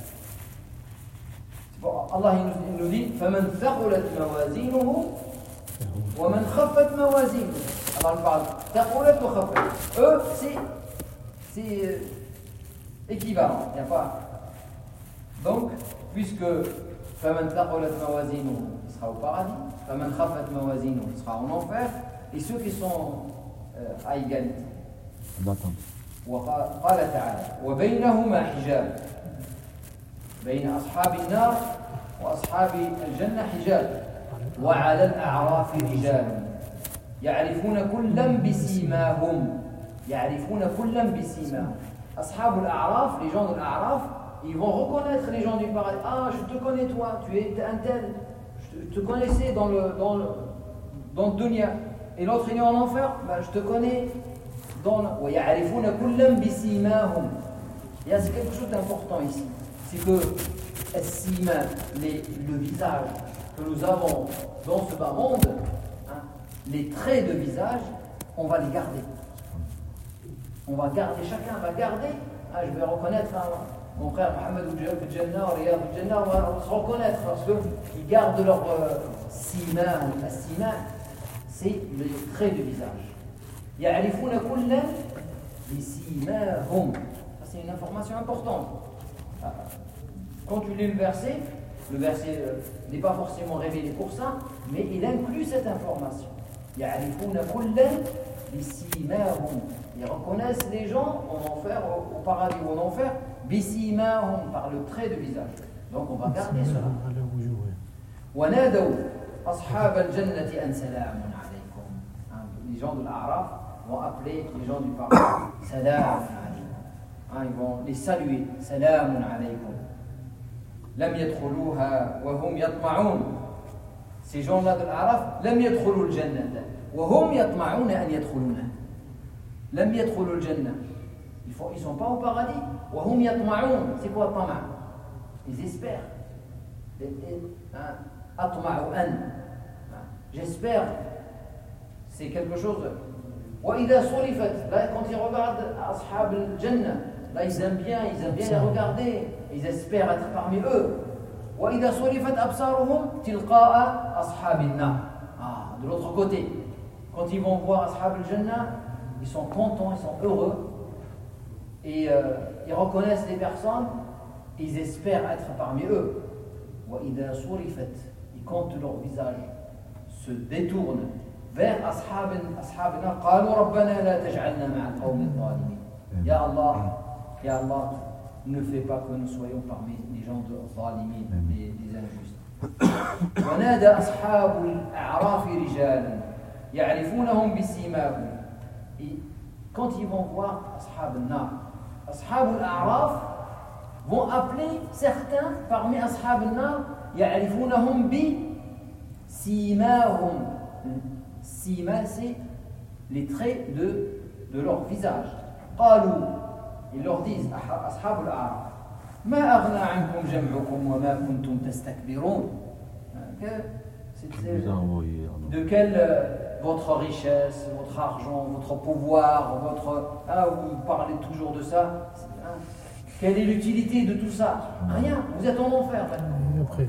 Allah il nous dit فمن ثقلت موازينه ومن خفت موازينه. Alors on parle ثقلت وخفت. Eux c'est équivalent. Il n'y a pas. Donc puisque فمن ثقلت موازينه il sera au paradis. فمن خفت موازينه il sera en enfer. Et ceux qui sont à égalité. وقال تعالى وبينهما حجاب بين أصحاب النار وأصحاب الجنة حجاب وعلى الأعراف رجال يعرفون كلا بسيماهم أصحاب الأعراف les gens de l'A'raf ils vont reconnaître les gens du paradis. Ah, je te connais toi, tu es un tel, je te connaissais dans le dunya. Et l'autre il est en enfer, ben, je te connais dans le... وَيَعْرِفُونَ كُلًّا بِسِيمَاهُم. Il y a quelque chose d'important ici, c'est que le visage que nous avons dans ce bas monde, hein, les traits de visage, on va les garder. On va garder, chacun va garder. Ah, je vais reconnaître mon frère Mohamed Oudjel Riyad Oudjel, on va se reconnaître parce qu'ils gardent leur sima. La sima, c'est les traits de visage. يعرفون كلا بسيماهم. Ça c'est une information importante. Quand tu lis le verset n'est pas forcément révélé pour ça, mais il inclut cette information. يعرفون كلا بسيماهم. Ils reconnaissent les gens en enfer, au paradis ou en enfer, بسيماهم, par le trait de visage. Donc on va garder cela. ونادوا أصحاب الجنة أن سلام عليكم. Les gens de l'A'raf vont appeler les gens du paradis salam alaykum. Ils vont les saluer salam alaykum. Lam yadkhuluha wa hum yatma'un. Ces gens-là de l'A'raf lam yadkhulu al-jannata wa hum yatma'un an yadkhuluna. Lam yadkhulu al-jannah. Ils sont pas au paradis. Wa hum yatma'un. C'est quoi tama'? Ils espèrent. Atma'u an. J'espère. C'est quelque chose. وإذا صرفت, là quand ils regardent Ashab al-Jannah, là ils aiment bien les regarder, ils espèrent être parmi eux. وإذا صرفت أبصارهم تلقاء أصحاب النار. De l'autre côté, quand ils vont voir Ashab al-Jannah, ils sont contents, ils sont heureux et ils reconnaissent les personnes, ils espèrent être parmi eux. وإذا صرفت, et quand leur visage se détourne vers أصحاب النار قالوا ربنا لا تجعلنا مع القوم الظالمين. يا الله, ne fais pas que nous soyons parmi les gens de ظالمين, les injustes. ونادى أصحاب الأعراف رجالا يعرفونهم بسيماهم. Et quand ils vont voir أصحاب النار, أصحاب الأعراف vont appeler certains parmi أصحاب النار يعرفونهم بسيماهم. Sima, c'est les traits de leur visage. قالوا, ils leur disent أصحاب الأعراف ما أغنى عنكم جمعكم وما كنتم تستكبرون. De quelle votre richesse, votre argent, votre pouvoir, vous parlez toujours de ça. Quelle est l'utilité de tout ça? Rien, vous êtes en enfer. Et après,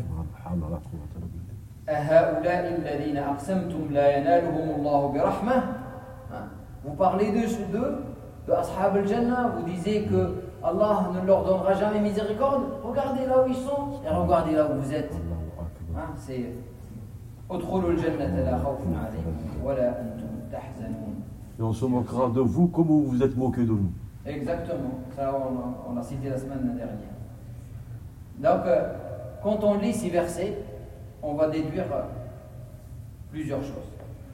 vous parlez de Ashab al-Jannah, vous disiez que Allah ne leur donnera jamais miséricorde. Regardez là où ils sont et regardez là où vous êtes. C'est Et on se moquera de vous comme vous vous êtes moqué de nous. Exactement, ça on l'a cité la semaine dernière. Donc, quand on lit ces versets, on va déduire plusieurs choses.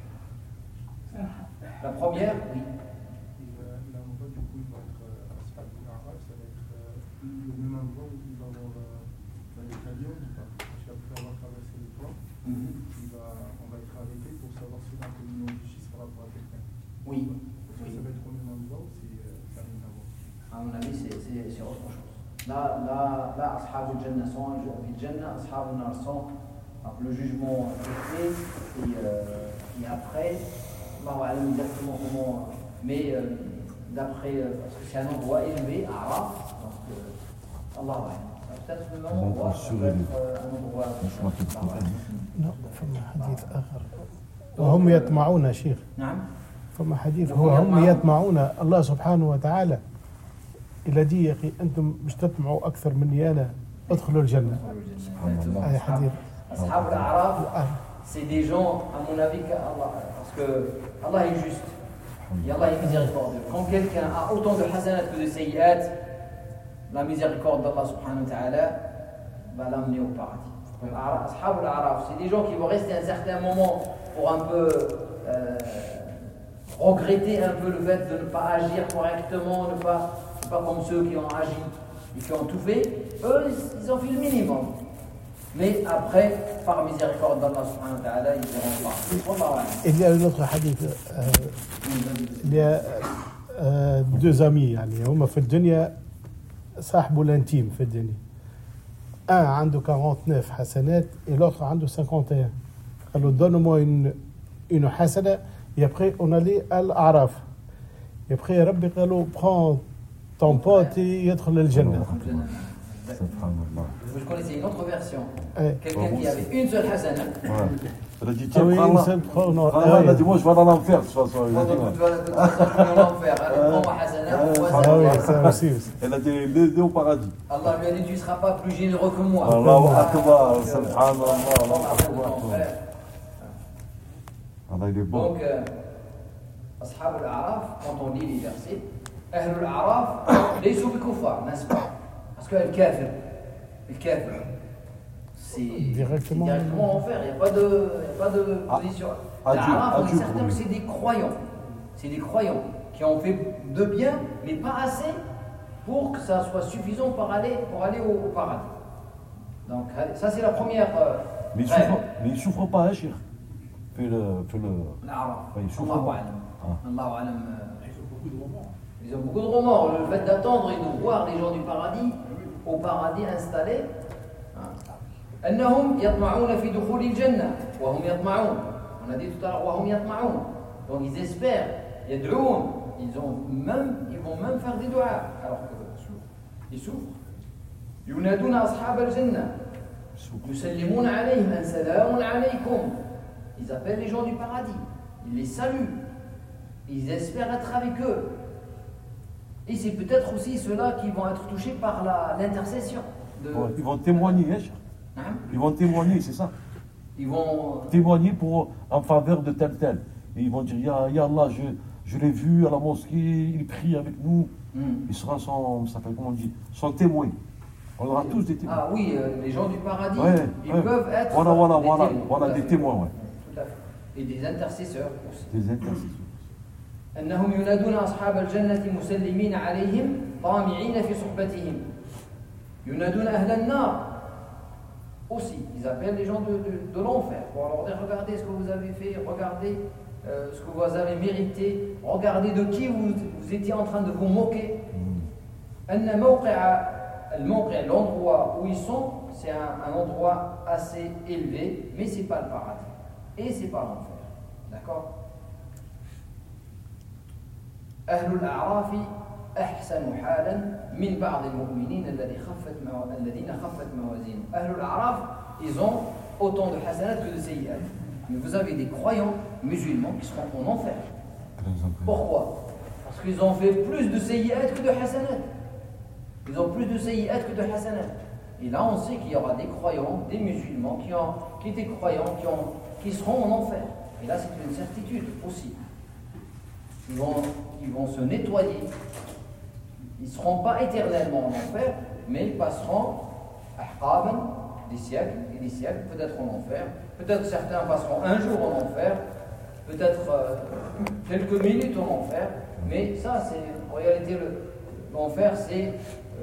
La première, oui. Là, on voit du coup, il va être Ashab al-Araf, ça va être le même endroit où il va avoir les camions, après avoir traversé le pont, on va être arrêté pour savoir si on a commis une injustice par rapport à quelqu'un. Oui. Ça va être au même endroit ou c'est à rien à voir? À mon avis, c'est autre chose. Là, Ashab al-Jannah sont al-Jannah, Ashab al-Nar sont. Le jugement est fait et après, on va exactement comment. Mais d'après, parce que c'est un endroit élevé, Araf, donc Allah va. Peut-être le même endroit, peut-être un endroit. non, فما حديث آخر وهم يطمعون يا شيخ. نعم. فما حديث هو هم يطمعون الله سبحانه وتعالى إلى دي يا أخي أنتم مش تطمعوا أكثر مني أنا ادخلوا الجنة. هذا حديث. Ashab al-Araf, c'est des gens, à mon avis, parce que Allah est juste et Allah est miséricordieux. Quand quelqu'un a autant de hasanat que de sayyiat, la miséricorde d'Allah subhanahu wa ta'ala va l'amener au paradis. Ashab al-Araf, c'est des gens qui vont rester un certain moment pour un peu regretter un peu le fait de ne pas agir correctement, ne pas comme ceux qui ont agi et qui ont tout fait. Eux, ils ont fait le minimum. Mais après, par miséricorde d'Allah subhanahu wa ta'ala, ils iront pas. Il y a un autre hadith. Il y a deux amis يعني هما في الدنيا صاحبوا الانتيم في الدنيا. Un عنده 49 حسنات et l'autre عنده 51. قالوا donne-moi une حسنة et après on allait à l'Araf. Et après ربي قالوا prends ton pote et يدخل الجنة. Vous connaissez une autre version. Quelqu'un qui avait une seule hasana. Elle a dit tiens, elle a dit moi je vais dans l'enfer de toute façon. Tu vas dans l'enfer. Prends ma hasana. Elle a dit les deux au paradis. Allah lui a dit tu ne seras pas plus généreux que moi. Allahu Akbar, subhanallah, Allahu Akbar. Allah il est bon. Donc, Ashab al-Araf, quand on lit les versets, Ahl al-Araf, laissent bi kuffar, n'est-ce pas? Parce que le kafir, c'est directement en enfer, il n'y a pas de position. L'Araf, on est certain que c'est des croyants. C'est des croyants qui ont fait de bien, mais pas assez pour que ça soit suffisant pour aller au paradis. Donc, ça c'est la première mais ils ne souffrent pas, hein, Cheikh. L'Araf, ils souffrent pas. Allahu alam. Ils ont beaucoup de remords. Le fait d'attendre et de voir les gens du paradis, au paradis installés. أنهم يطمعون في دخول الجنة وهم يطمعون. On a dit tout à l'heure وهم يطمعون. Donc ils espèrent, يدعون. Ils vont même faire des doigts alors qu'ils souffrent. ينادون أصحاب الجنة يسلمون عليهم أن سلام عليكم. Ils appellent les gens du paradis. Ils les saluent. Ils espèrent être avec eux. Et c'est peut-être aussi ceux-là qui vont être touchés par l'intercession. Ils vont témoigner, hein? Ils vont témoigner, c'est ça. Ils vont témoigner en faveur de tel. Et ils vont dire, Ya Allah, je l'ai vu à la mosquée, il prie avec nous. Il sera son témoin. On aura tous des témoins. Ah oui, les gens du paradis, ils peuvent être voilà des témoins. Ouais. Tout à fait. Et des intercesseurs aussi. Des intercesseurs. أنهم ينادون أصحاب الجنة مسلمين عليهم طامعين في صحبتهم. ينادون أهل النار. Aussi, ils appellent les gens de l'enfer pour leur dire regardez ce que vous avez fait, regardez ce que vous avez mérité, regardez de qui vous étiez en train de vous moquer. أن موقع l'endroit où ils sont, c'est un endroit assez élevé, mais c'est pas le paradis et c'est pas l'enfer. D'accord? أهل الأعراف أحسن حالا من بعض المؤمنين الذين خفت موازينهم. أهل الأعراف, ils ont autant de hasanat que de sayyi'at. Mais vous avez des croyants musulmans qui seront en enfer. Pourquoi? Parce qu'ils ont fait plus de sayyi'at que de hasanat. Ils ont plus de sayyi'at que de hasanat. Et là, on sait qu'il y aura des croyants, des musulmans qui étaient croyants, qui seront en enfer. Et là, c'est une certitude aussi. Ils vont se nettoyer. Ils ne seront pas éternellement en enfer, mais ils passeront ahqaban, des siècles et des siècles, peut-être en enfer. Peut-être certains passeront un jour en enfer, peut-être quelques minutes en enfer. Mais ça, c'est en réalité l'enfer, c'est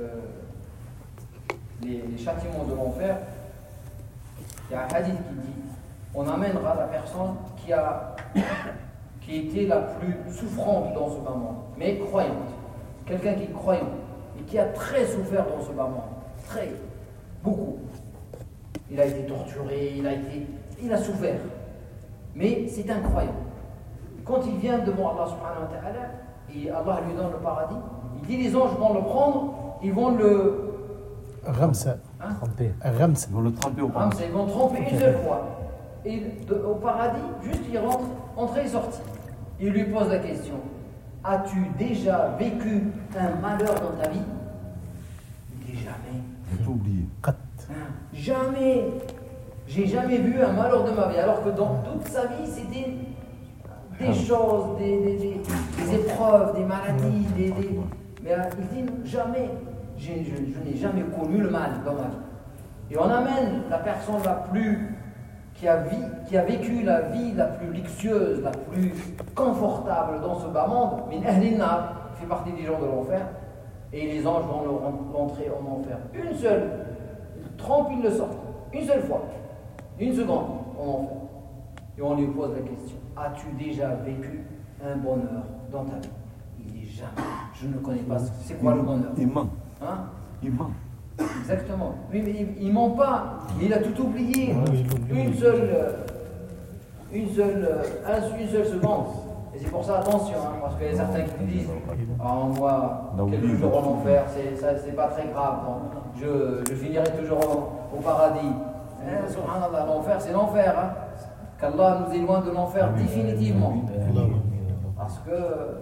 les châtiments de l'enfer. Il y a un hadith qui dit: on amènera la personne qui était la plus souffrante dans ce bas monde, mais croyante. Quelqu'un qui est croyant et qui a très souffert dans ce bas monde, très, beaucoup. Il a été torturé, il a souffert. Mais c'est un croyant. Quand il vient devant Allah subhanahu wa ta'ala et Allah lui donne le paradis, il dit les anges vont le prendre, ils vont le Ramsa. Ramsa. Ils vont le tremper au paradis. Ils vont tremper une seule fois. Et au paradis, juste il rentre, entrée et sortie. Il lui pose la question: as-tu déjà vécu un malheur dans ta vie? Il dit jamais. J'ai tout oublié. Jamais. J'ai jamais vu un malheur de ma vie. Alors que dans toute sa vie, c'était des choses, des épreuves, des maladies, mais il dit jamais. Je n'ai jamais connu le mal dans ma vie. Et on amène la personne qui a vécu la vie la plus luxueuse, la plus confortable dans ce bas monde, min ahlin nar, fait partie des gens de l'enfer, et les anges vont l'entrer en enfer. Une seule, il trempe, il le sort. Une seule fois, une seconde en enfer. Et on lui pose la question: as-tu déjà vécu un bonheur dans ta vie? Il dit jamais. Je ne connais pas. C'est quoi le bonheur? Il ment. Hein? Il ment. Exactement. Oui, mais il ne ment pas. Il a tout oublié. Une seule seconde. Et c'est pour ça, attention, parce qu'il y a certains qui disent: moi, quelques jours en enfer, c'est pas très grave. Je finirai toujours au paradis. Subhanallah, l'enfer, c'est l'enfer. Qu'Allah nous éloigne de l'enfer définitivement. Parce que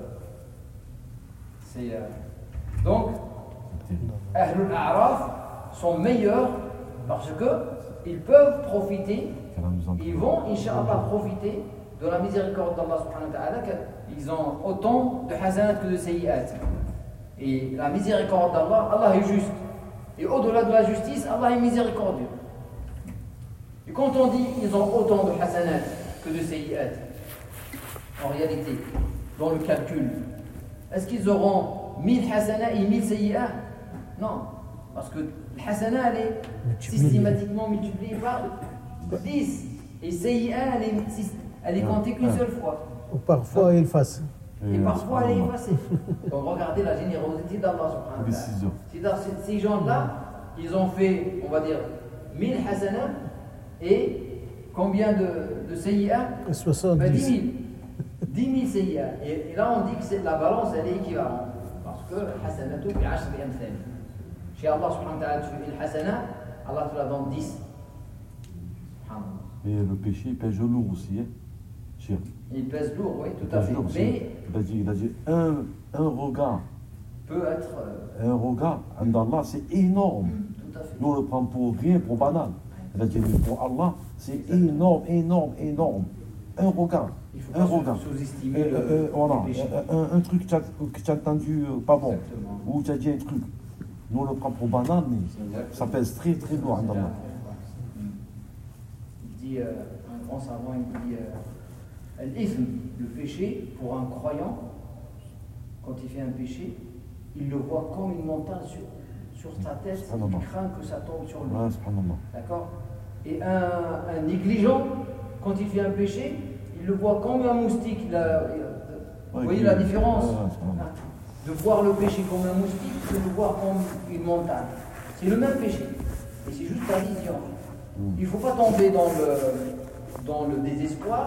c'est. Donc, Ahlul A'raf sont meilleurs parce qu'ils peuvent profiter, ils vont, Inch'Allah, profiter de la miséricorde d'Allah subhanahu wa ta'ala. Ils ont autant de hasanat que de sayyi'at. Et la miséricorde d'Allah, Allah est juste. Et au-delà de la justice, Allah est miséricordieux. Et quand on dit qu'ils ont autant de hasanat que de sayyi'at, en réalité, dans le calcul, est-ce qu'ils auront 1000 hasanat et 1000 sayyi'at? Non, parce que le hasana, elle est systématiquement multipliée par 10. Et sayyi'a, elle est comptée qu'une seule fois. Ou parfois elle efface. Et parfois elle est effacée. Donc regardez la générosité d'Allah subhanahu wa ta'ala. Ces gens-là, ils ont fait, on va dire, 1000 hasana et combien de sayyi'a? 70. 10 000. 10 000 sayyi'a. Et là, on dit que la balance, elle est équivalente. Parce que hasanatu bi 10 amthal. Chez Allah subhanahu wa ta'ala, tu fais une hasana, Allah te la donne 10. Et le péché, il pèse lourd aussi. Il pèse lourd, oui, tout à fait. Mais il a dit un regard. Peut être. Un regard, d'Allah, c'est énorme. Tout à fait. Nous, on le prend pour rien, pour banal. Il a dit pour Allah, c'est énorme, énorme, énorme. Un regard. Il faut un regard. sous-estimer voilà. le péché. Un truc que tu as entendu pas bon. Exactement. Ou tu as dit un truc. Nous, on le prend pour banal, mais ça pèse très, très lourd, d'Allah. Il dit, un grand savant, il dit l'ism, le péché, pour un croyant, quand il fait un péché, il le voit comme une montagne sur sa tête, il craint que ça tombe sur lui. D'accord? Et un négligent, quand il fait un péché, il le voit comme un moustique. Vous voyez la différence? De voir le péché comme un moustique, de le voir comme une montagne. C'est le même péché, et c'est juste la vision. Il ne faut pas tomber dans le désespoir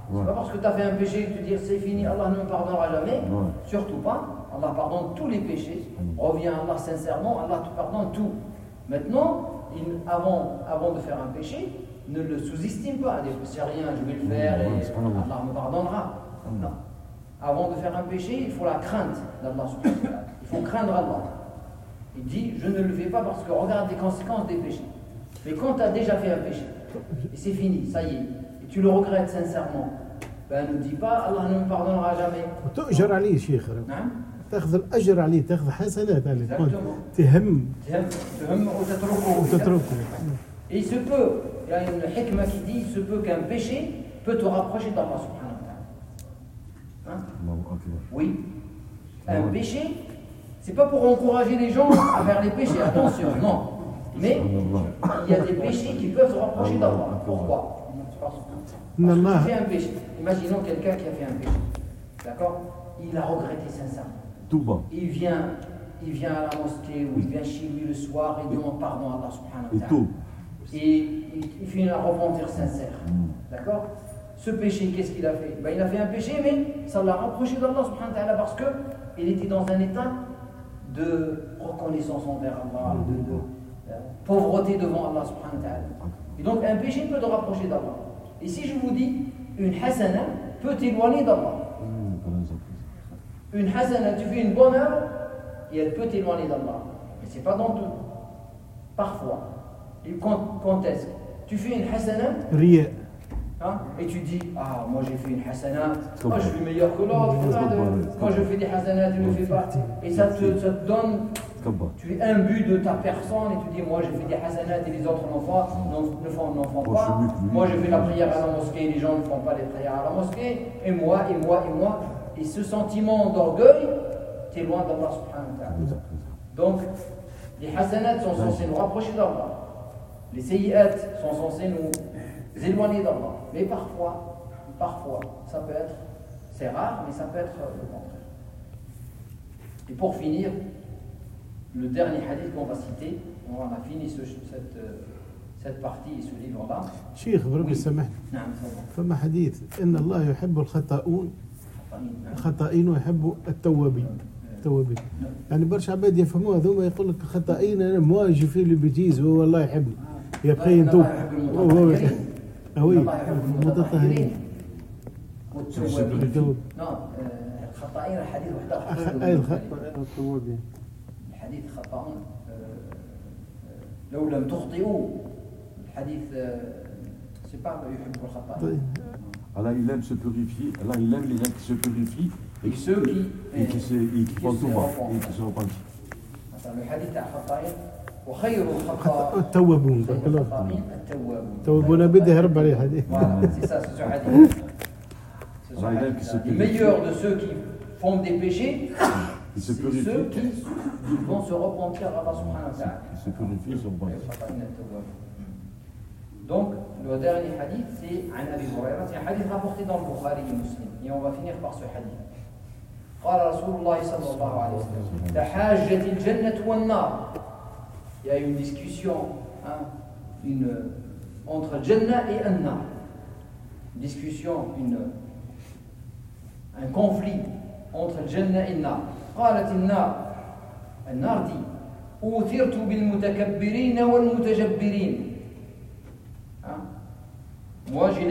C'est pas parce que tu as fait un péché que tu dis c'est fini, Allah ne me pardonnera jamais. Surtout pas. Allah pardonne tous les péchés. Reviens à Allah sincèrement, Allah te pardonne tout. Maintenant, avant de faire un péché, ne le sous-estime pas. Dire c'est rien, je vais le faire et Allah me pardonnera. Non. Avant de faire un péché, il faut la crainte d'Allah subhanahu wa ta'ala. Il faut craindre Allah. Il dit, je ne le fais pas parce que regarde les conséquences des péchés. Mais quand tu as déjà fait un péché, et c'est fini, ça y est, et tu le regrettes sincèrement, ben ne dis pas, Allah ne me pardonnera jamais. وتؤجر عليه شيخ نعم. تاخذ الاجر عليه تاخذ حسنات عليه Exactement. تهم تهم وتتركه. Et il se peut, il y a une hikmah qui dit, il se peut qu'un péché peut te rapprocher d'Allah subhanahu wa ta'ala. Oui. Un péché, c'est pas pour encourager les gens à faire les péchés, attention, non. Mais il y a des péchés qui peuvent se rapprocher d'Allah. Pourquoi? Parce que tu fais un péché. Imaginons quelqu'un qui a fait un péché. D'accord? Il a regretté sincèrement. Tout bas. Il vient à la mosquée ou il vient chez lui le soir et demande pardon à Allah subhanahu wa ta'ala. Et il fait un repentir sincère. D'accord? Ce péché, qu'est-ce qu'il a fait? Il a fait un péché, mais ça l'a rapproché d'Allah subhanahu wa ta'ala parce qu'il était dans un état de reconnaissance envers Allah, de pauvreté devant Allah subhanahu wa ta'ala. Et donc un péché peut te rapprocher d'Allah. Et si je vous dis, une hasana peut t'éloigner d'Allah. Une hasana, tu fais une bonne œuvre et elle peut t'éloigner d'Allah. Mais c'est pas dans tout. Parfois. Et quand est-ce? Tu fais une hasana et tu dis, ah, moi j'ai fait une hasana, moi je suis meilleur que l'autre, moi je fais des hasanats, tu ne le fais pas. Et ça te donne, tu es imbu de ta personne et tu dis, moi j'ai fait des hasanats et les autres n'en font pas. Moi je fais la prière à la mosquée et les gens ne font pas les prières à la mosquée. Et moi. Et ce sentiment d'orgueil t'éloigne d'Allah subhanahu wa ta'ala. Donc, les hasanats sont censés nous rapprocher d'Allah. Les sayyi'at sont censés nous éloigner d'Allah. Mais parfois, ça peut être, c'est rare, mais ça peut être le contraire. Et pour finir, le dernier hadith qu'on va citer, on a fini cette partie et ce livre-là. شيخ بربي يسامحني. نعم. فما حديث إن الله يحب الخطائين ويحب التوابين. يعني برشا عباد يفهموا هذوما يقول لك الخطائين انا موا جي في لي بيتيز هو الله يحبني يبقى ينتوب وي المتطهرين الخطائين الحديث وحده التوابين الحديث خطأ لو لم تخطئوا الحديث c'est pas يحب الخطائين. Allah il aime se purifier, Allah il aime les gens qui se purifient et ceux qui font tout bas et qui se repentent. Le hadith à Khata'in وخير الخطائين التوابون التوابون بدي هرب عليه حديث. C'est ça, c'est ce hadith. Le meilleur de ceux qui font des péchés, c'est ceux qui vont se repentir à Allah subhanahu wa ta'ala. Qui se purifient, se repentent. Donc, le dernier hadith, c'est عن أبي هريرة. C'est un hadith rapporté dans le Bukhari et Muslim. Et on va finir par ce hadith. قال رسول الله صلى الله عليه وسلم تحاجت الجنة والنار. Il y a une discussion entre Jannah et An-Nar. Une discussion, un conflit entre Jannah et An-Nar. قالت النار dit أوثرت بالمتكبرين والمتجبرين. Moi j'ai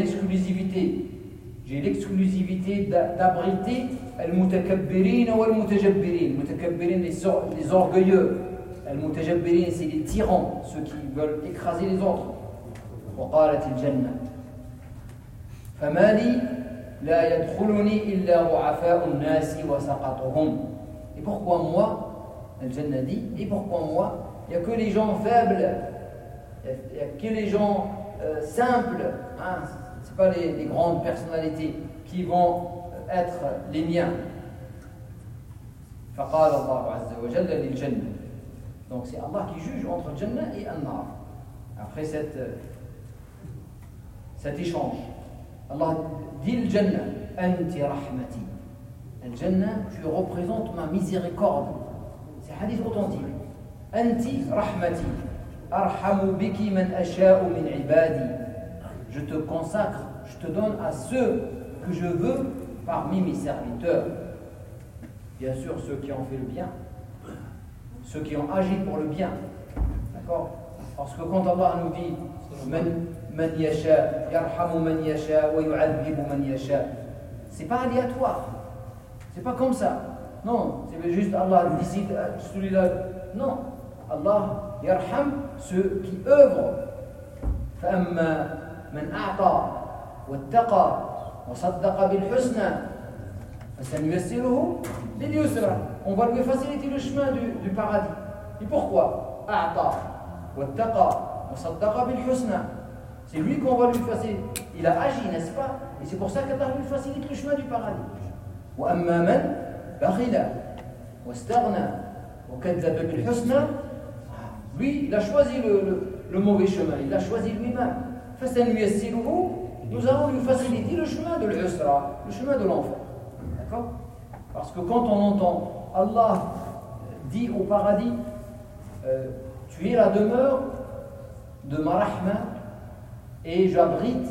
l'exclusivité d'abriter al-mutakabbirin ou al-mutajabbirin. Mutakabbirin, les orgueilleux. Al-mutajabbirin, c'est les tyrans, ceux qui veulent écraser les autres. وقالت الجنة فما لي لا يدخلني إلا ضعفاء الناس وسقطهم. Et pourquoi moi, Al-Jannah dit, et pourquoi moi, il n'y a que les gens faibles, il n'y a que les gens simples, ce n'est pas les grandes personnalités qui vont être les miens. فقال الله عز وجل للجنة. Donc c'est Allah qui juge entre Jannah et An-Nar. Après cet échange, Allah dit le Jannah, Anti rahmati. Le Jannah, tu représentes ma miséricorde. C'est un hadith authentique. Anti rahmati. Arhamu biki man asha'u min ibadi. je te consacre, je te donne à ceux que je veux parmi mes serviteurs. Bien sûr, ceux qui ont fait le bien, ceux qui ont agi pour le bien. D'accord? Parce que quand Allah nous dit Man yasha, yarhamu man yasha, wa yu'adhibu man yasha, c'est pas aléatoire. C'est pas comme ça. Non, c'est juste Allah décide celui-là. Non. Allah yarham ceux qui œuvrent. فأما من أعطى واتقى وصدق بالحسنى فسنيسره لليسرى. On va lui faciliter le chemin du paradis. Et pourquoi? أعطى واتقى وصدق بالحسنى. C'est lui qu'on va lui faciliter. Il a agi, n'est-ce pas? Et c'est pour ça qu'Allah lui facilite le chemin du paradis. وأما من بخل واستغنى وكذب بالحسنى. Lui, il a choisi le mauvais chemin, il l'a choisi lui-même. Nous allons lui faciliter le chemin de l'usra, le chemin de l'enfer. D'accord? Parce que quand on entend Allah dit au paradis, tu es la demeure de ma rahma et j'abrite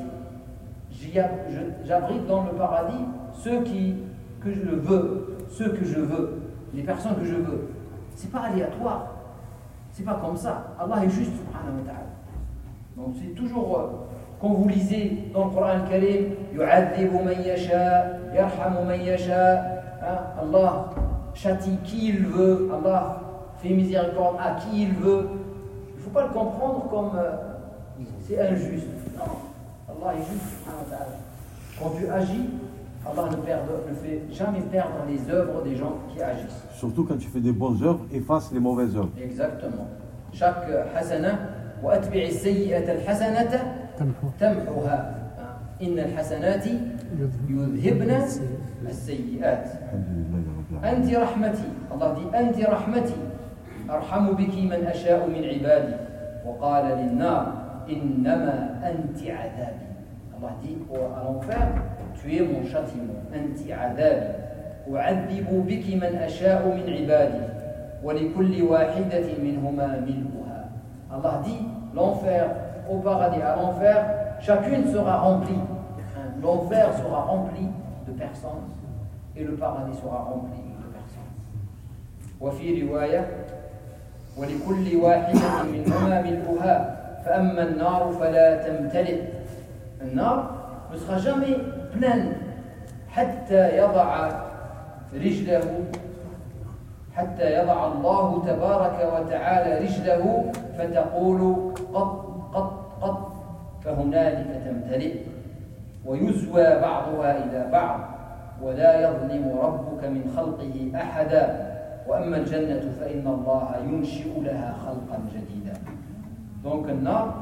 dans le paradis ceux que je veux, les personnes que je veux. C'est pas aléatoire. C'est pas comme ça. Allah est juste, subhanahu wa ta'ala. Donc c'est toujours, quand vous lisez dans le Coran al-Karim, yu'adhibu man yasha, yarhamu man yasha, Allah châtie qui il veut, Allah fait miséricorde à qui il veut. Il ne faut pas le comprendre comme c'est injuste. Non, Allah est juste, subhanahu wa ta'ala. Quand tu agis, Allah ne fait jamais perdre les œuvres des gens qui agissent. Surtout quand tu fais des bonnes œuvres, efface les mauvaises œuvres. Exactement. Chaque hasana, wa atbi'i as-sayyi'ata al-hasanata tamhuha. Inna al-hasanati yudhibna as-sayyi'at. Anti rahmati. Allah dit anti rahmati. Arhamu biki man asha'u min ibadi. Wa qala lin-nar innama anti adabi. Allah dit à l'enfer, tu es mon châtiment. Anti adabi. أعذب بك من أشاء من عبادي ولكل واحدة منهما ملؤها. Allah dit l'enfer au paradis, à l'enfer, chacune sera remplie. L'enfer sera rempli de personnes et le paradis sera rempli de personnes. وفي رواية ولكل واحدة منهما ملؤها فأما النار فلا تمتلئ. النار ne sera jamais pleine حتى يضع رجله حتى يضع الله تبارك وتعالى رجله فتقول قط فهنالك تمتلئ ويزوى بعضها إلى بعض ولا يظلم ربك من خلقه أحدا وأما الجنة فإن الله ينشئ لها خلقا جديدا. Donc le nar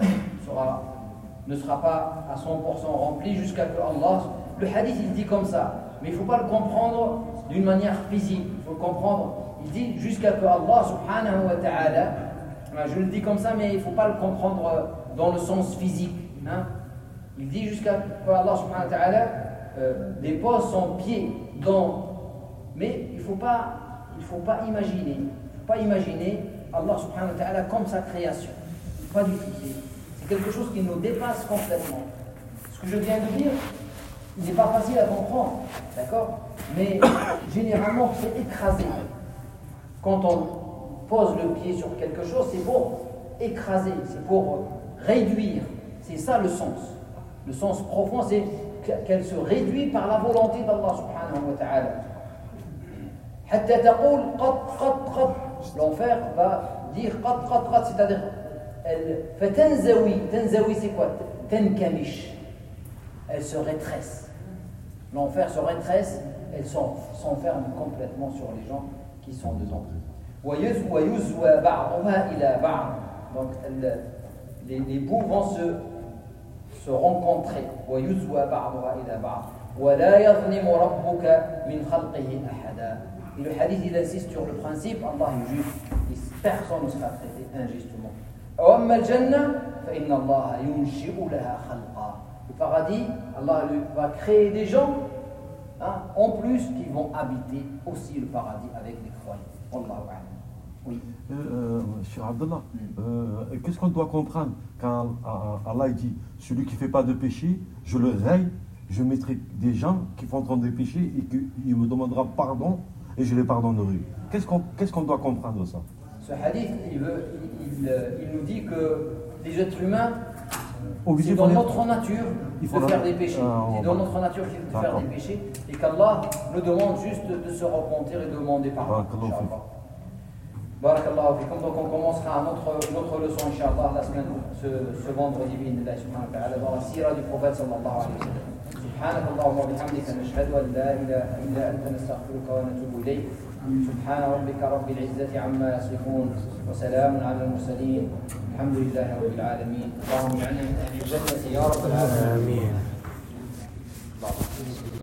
ne sera pas à 100% rempli jusqu'à que Allah. Le hadith il dit comme ça. Mais il ne faut pas le comprendre d'une manière physique. Il faut le comprendre. Il dit jusqu'à que Allah subhanahu wa ta'ala, je le dis comme ça, mais il ne faut pas le comprendre dans le sens physique. Hein? Il dit jusqu'à que Allah subhanahu wa ta'ala dépose son pied dans. Mais il ne faut pas imaginer. Il ne faut pas imaginer Allah subhanahu wa ta'ala comme sa création. Pas du tout. C'est quelque chose qui nous dépasse complètement. Ce que je viens de dire, il n'est pas facile à comprendre, d'accord? Mais généralement, c'est écrasé. Quand on pose le pied sur quelque chose, c'est pour écraser, c'est pour réduire. C'est ça le sens. Le sens profond, c'est qu'elle se réduit par la volonté d'Allah subhanahu wa ta'ala. حتى تقول قط. L'enfer va dire قط, c'est-à-dire فتنزوي c'est quoi? تنكمش. Elle se rétrécent. L'enfer se rétrécent, elles s'enferment complètement sur les gens qui sont dedans. Donc les bouts vont se rencontrer. Et le hadith il insiste sur le principe, Allah est juste, personne ne sera traité injustement. Le paradis, Allah va créer des gens en plus qui vont habiter aussi le paradis avec les croyants. Wallahu a'lam. Oui. Cher Abdallah, qu'est-ce qu'on doit comprendre quand Allah dit celui qui ne fait pas de péché, je le raye, je mettrai des gens qui font des péchés et qu'il me demandera pardon et je les pardonnerai. Qu'est-ce qu'on doit comprendre de ça? Ce hadith, il nous dit que les êtres humains, c'est dans notre nature de faire des péchés. C'est dans notre nature de faire des péchés et qu'Allah nous demande juste de se repentir et de demander pardon. Barakallahu fikum. Donc on commencera notre leçon, Inch'Allah, la semaine, ce vendredi, bi'idhnillah subhanahu wa ta'ala, dans la sira du prophète sallallahu alayhi wa sallam. سبحانك اللهم وبحمدك نشهد أن لا إله إلا أنت نستغفرك ونتوب إليك سبحان ربك رب العزة عما يصفون وسلام على المرسلين الحمد لله رب العالمين اللهم اجعلنا من أهل الجنة يا رب العالمين.